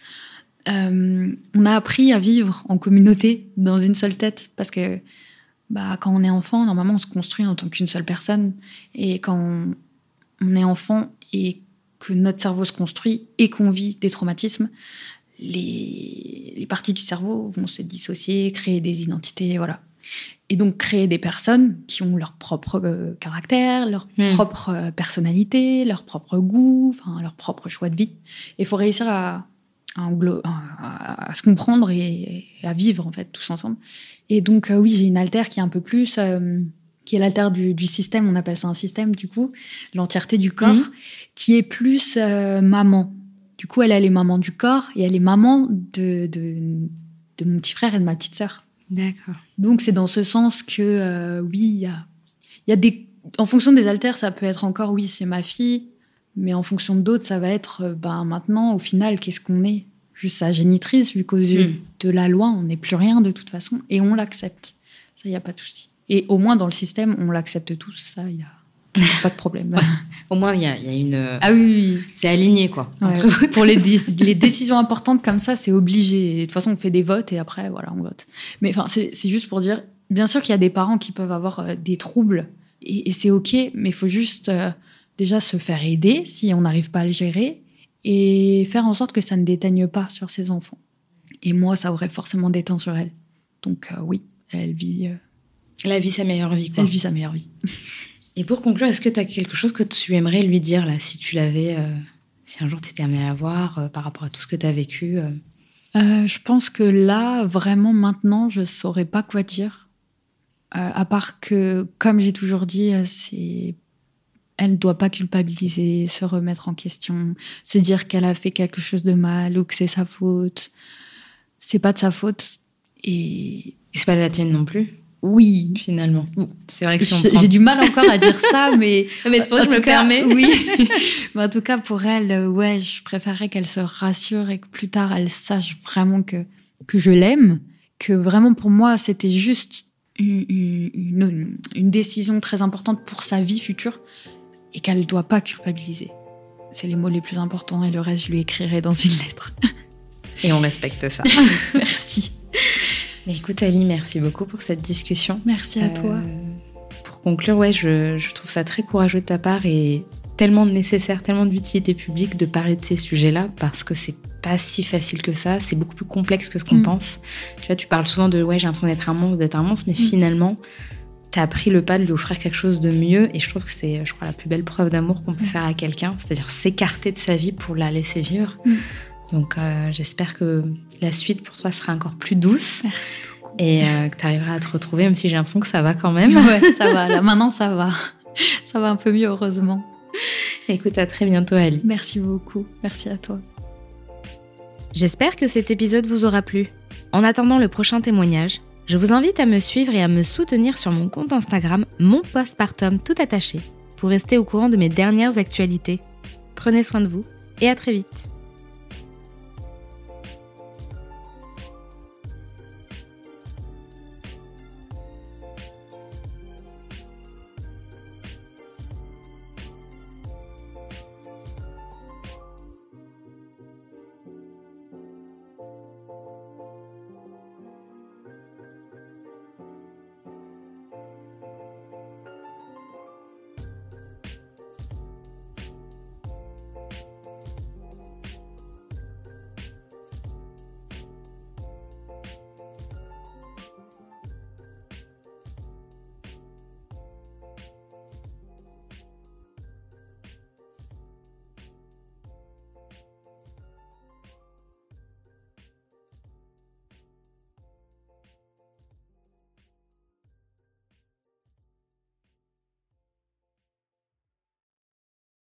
On a appris à vivre en communauté, dans une seule tête, parce que quand on est enfant, normalement, on se construit en tant qu'une seule personne. Et quand on est enfant et que notre cerveau se construit et qu'on vit des traumatismes, les parties du cerveau vont se dissocier, créer des identités, voilà. Et donc créer des personnes qui ont leur propre caractère, leur propre personnalité, leur propre goût, leur propre choix de vie. Et il faut réussir à se comprendre et à vivre, en fait, tous ensemble. Et donc, oui, j'ai une altère qui est un peu plus... qui est l'altère du système, on appelle ça un système, du coup, l'entièreté du corps, qui est plus maman. Du coup, elle est maman du corps et elle est maman de mon petit frère et de ma petite sœur. D'accord. Donc, c'est dans ce sens que, oui, il y a des... En fonction des altères, ça peut être encore, oui, c'est ma fille, mais en fonction d'autres, ça va être, maintenant, au final, qu'est-ce qu'on est ? Juste sa génitrice, vu qu'aux yeux de la loi, on n'est plus rien de toute façon, et on l'accepte. Ça, il n'y a pas de souci. Et au moins, dans le système, on l'accepte tous, ça, il n'y a pas de problème. Au moins, il y a une... Ah oui. C'est aligné, quoi. Ouais. Pour les décisions importantes comme ça, c'est obligé. Et de toute façon, on fait des votes et après, voilà, on vote. Mais c'est juste pour dire, bien sûr qu'il y a des parents qui peuvent avoir des troubles et c'est OK, mais il faut juste déjà se faire aider si on n'arrive pas à le gérer et faire en sorte que ça ne déteigne pas sur ses enfants. Et moi, ça aurait forcément déteint sur elle. Donc oui, elle vit... Elle vit sa meilleure vie, quoi. Elle vit sa meilleure vie. Et pour conclure, est-ce que tu as quelque chose que tu aimerais lui dire, là, si tu l'avais... si un jour tu étais amenée à la voir, par rapport à tout ce que tu as vécu Je pense que là, vraiment, maintenant, je ne saurais pas quoi dire. À part que, comme j'ai toujours dit, elle ne doit pas culpabiliser, se remettre en question, se dire qu'elle a fait quelque chose de mal ou que c'est sa faute. C'est pas de sa faute. Et c'est pas de la tienne non plus. Oui, finalement. C'est vrai que j'ai du mal encore à dire ça, mais c'est pour ça que je me permets. Oui. Mais en tout cas, pour elle, ouais, je préférerais qu'elle se rassure et que plus tard, elle sache vraiment que je l'aime, que vraiment pour moi, c'était juste une décision très importante pour sa vie future et qu'elle ne doit pas culpabiliser. C'est les mots les plus importants et le reste, je lui écrirai dans une lettre. Et on respecte ça. Merci. Mais écoute Ali, merci beaucoup pour cette discussion. Merci à toi. Pour conclure, ouais, je trouve ça très courageux de ta part et tellement nécessaire, tellement d'utilité publique de parler de ces sujets-là parce que c'est pas si facile que ça. C'est beaucoup plus complexe que ce qu'on pense. Tu vois, tu parles souvent de j'ai l'impression d'être un monstre, mais finalement, t'as pris le pas de lui offrir quelque chose de mieux. Et je trouve que c'est, je crois, la plus belle preuve d'amour qu'on peut faire à quelqu'un, c'est-à-dire s'écarter de sa vie pour la laisser vivre. Donc, j'espère que la suite pour toi sera encore plus douce. Merci beaucoup. Et que tu arriveras à te retrouver, même si j'ai l'impression que ça va quand même. Ouais, ça va. Là, maintenant, ça va. Ça va un peu mieux, heureusement. Écoute, à très bientôt, Ali. Merci beaucoup. Merci à toi. J'espère que cet épisode vous aura plu. En attendant le prochain témoignage, je vous invite à me suivre et à me soutenir sur mon compte Instagram, mon postpartum tout attaché, pour rester au courant de mes dernières actualités. Prenez soin de vous et à très vite.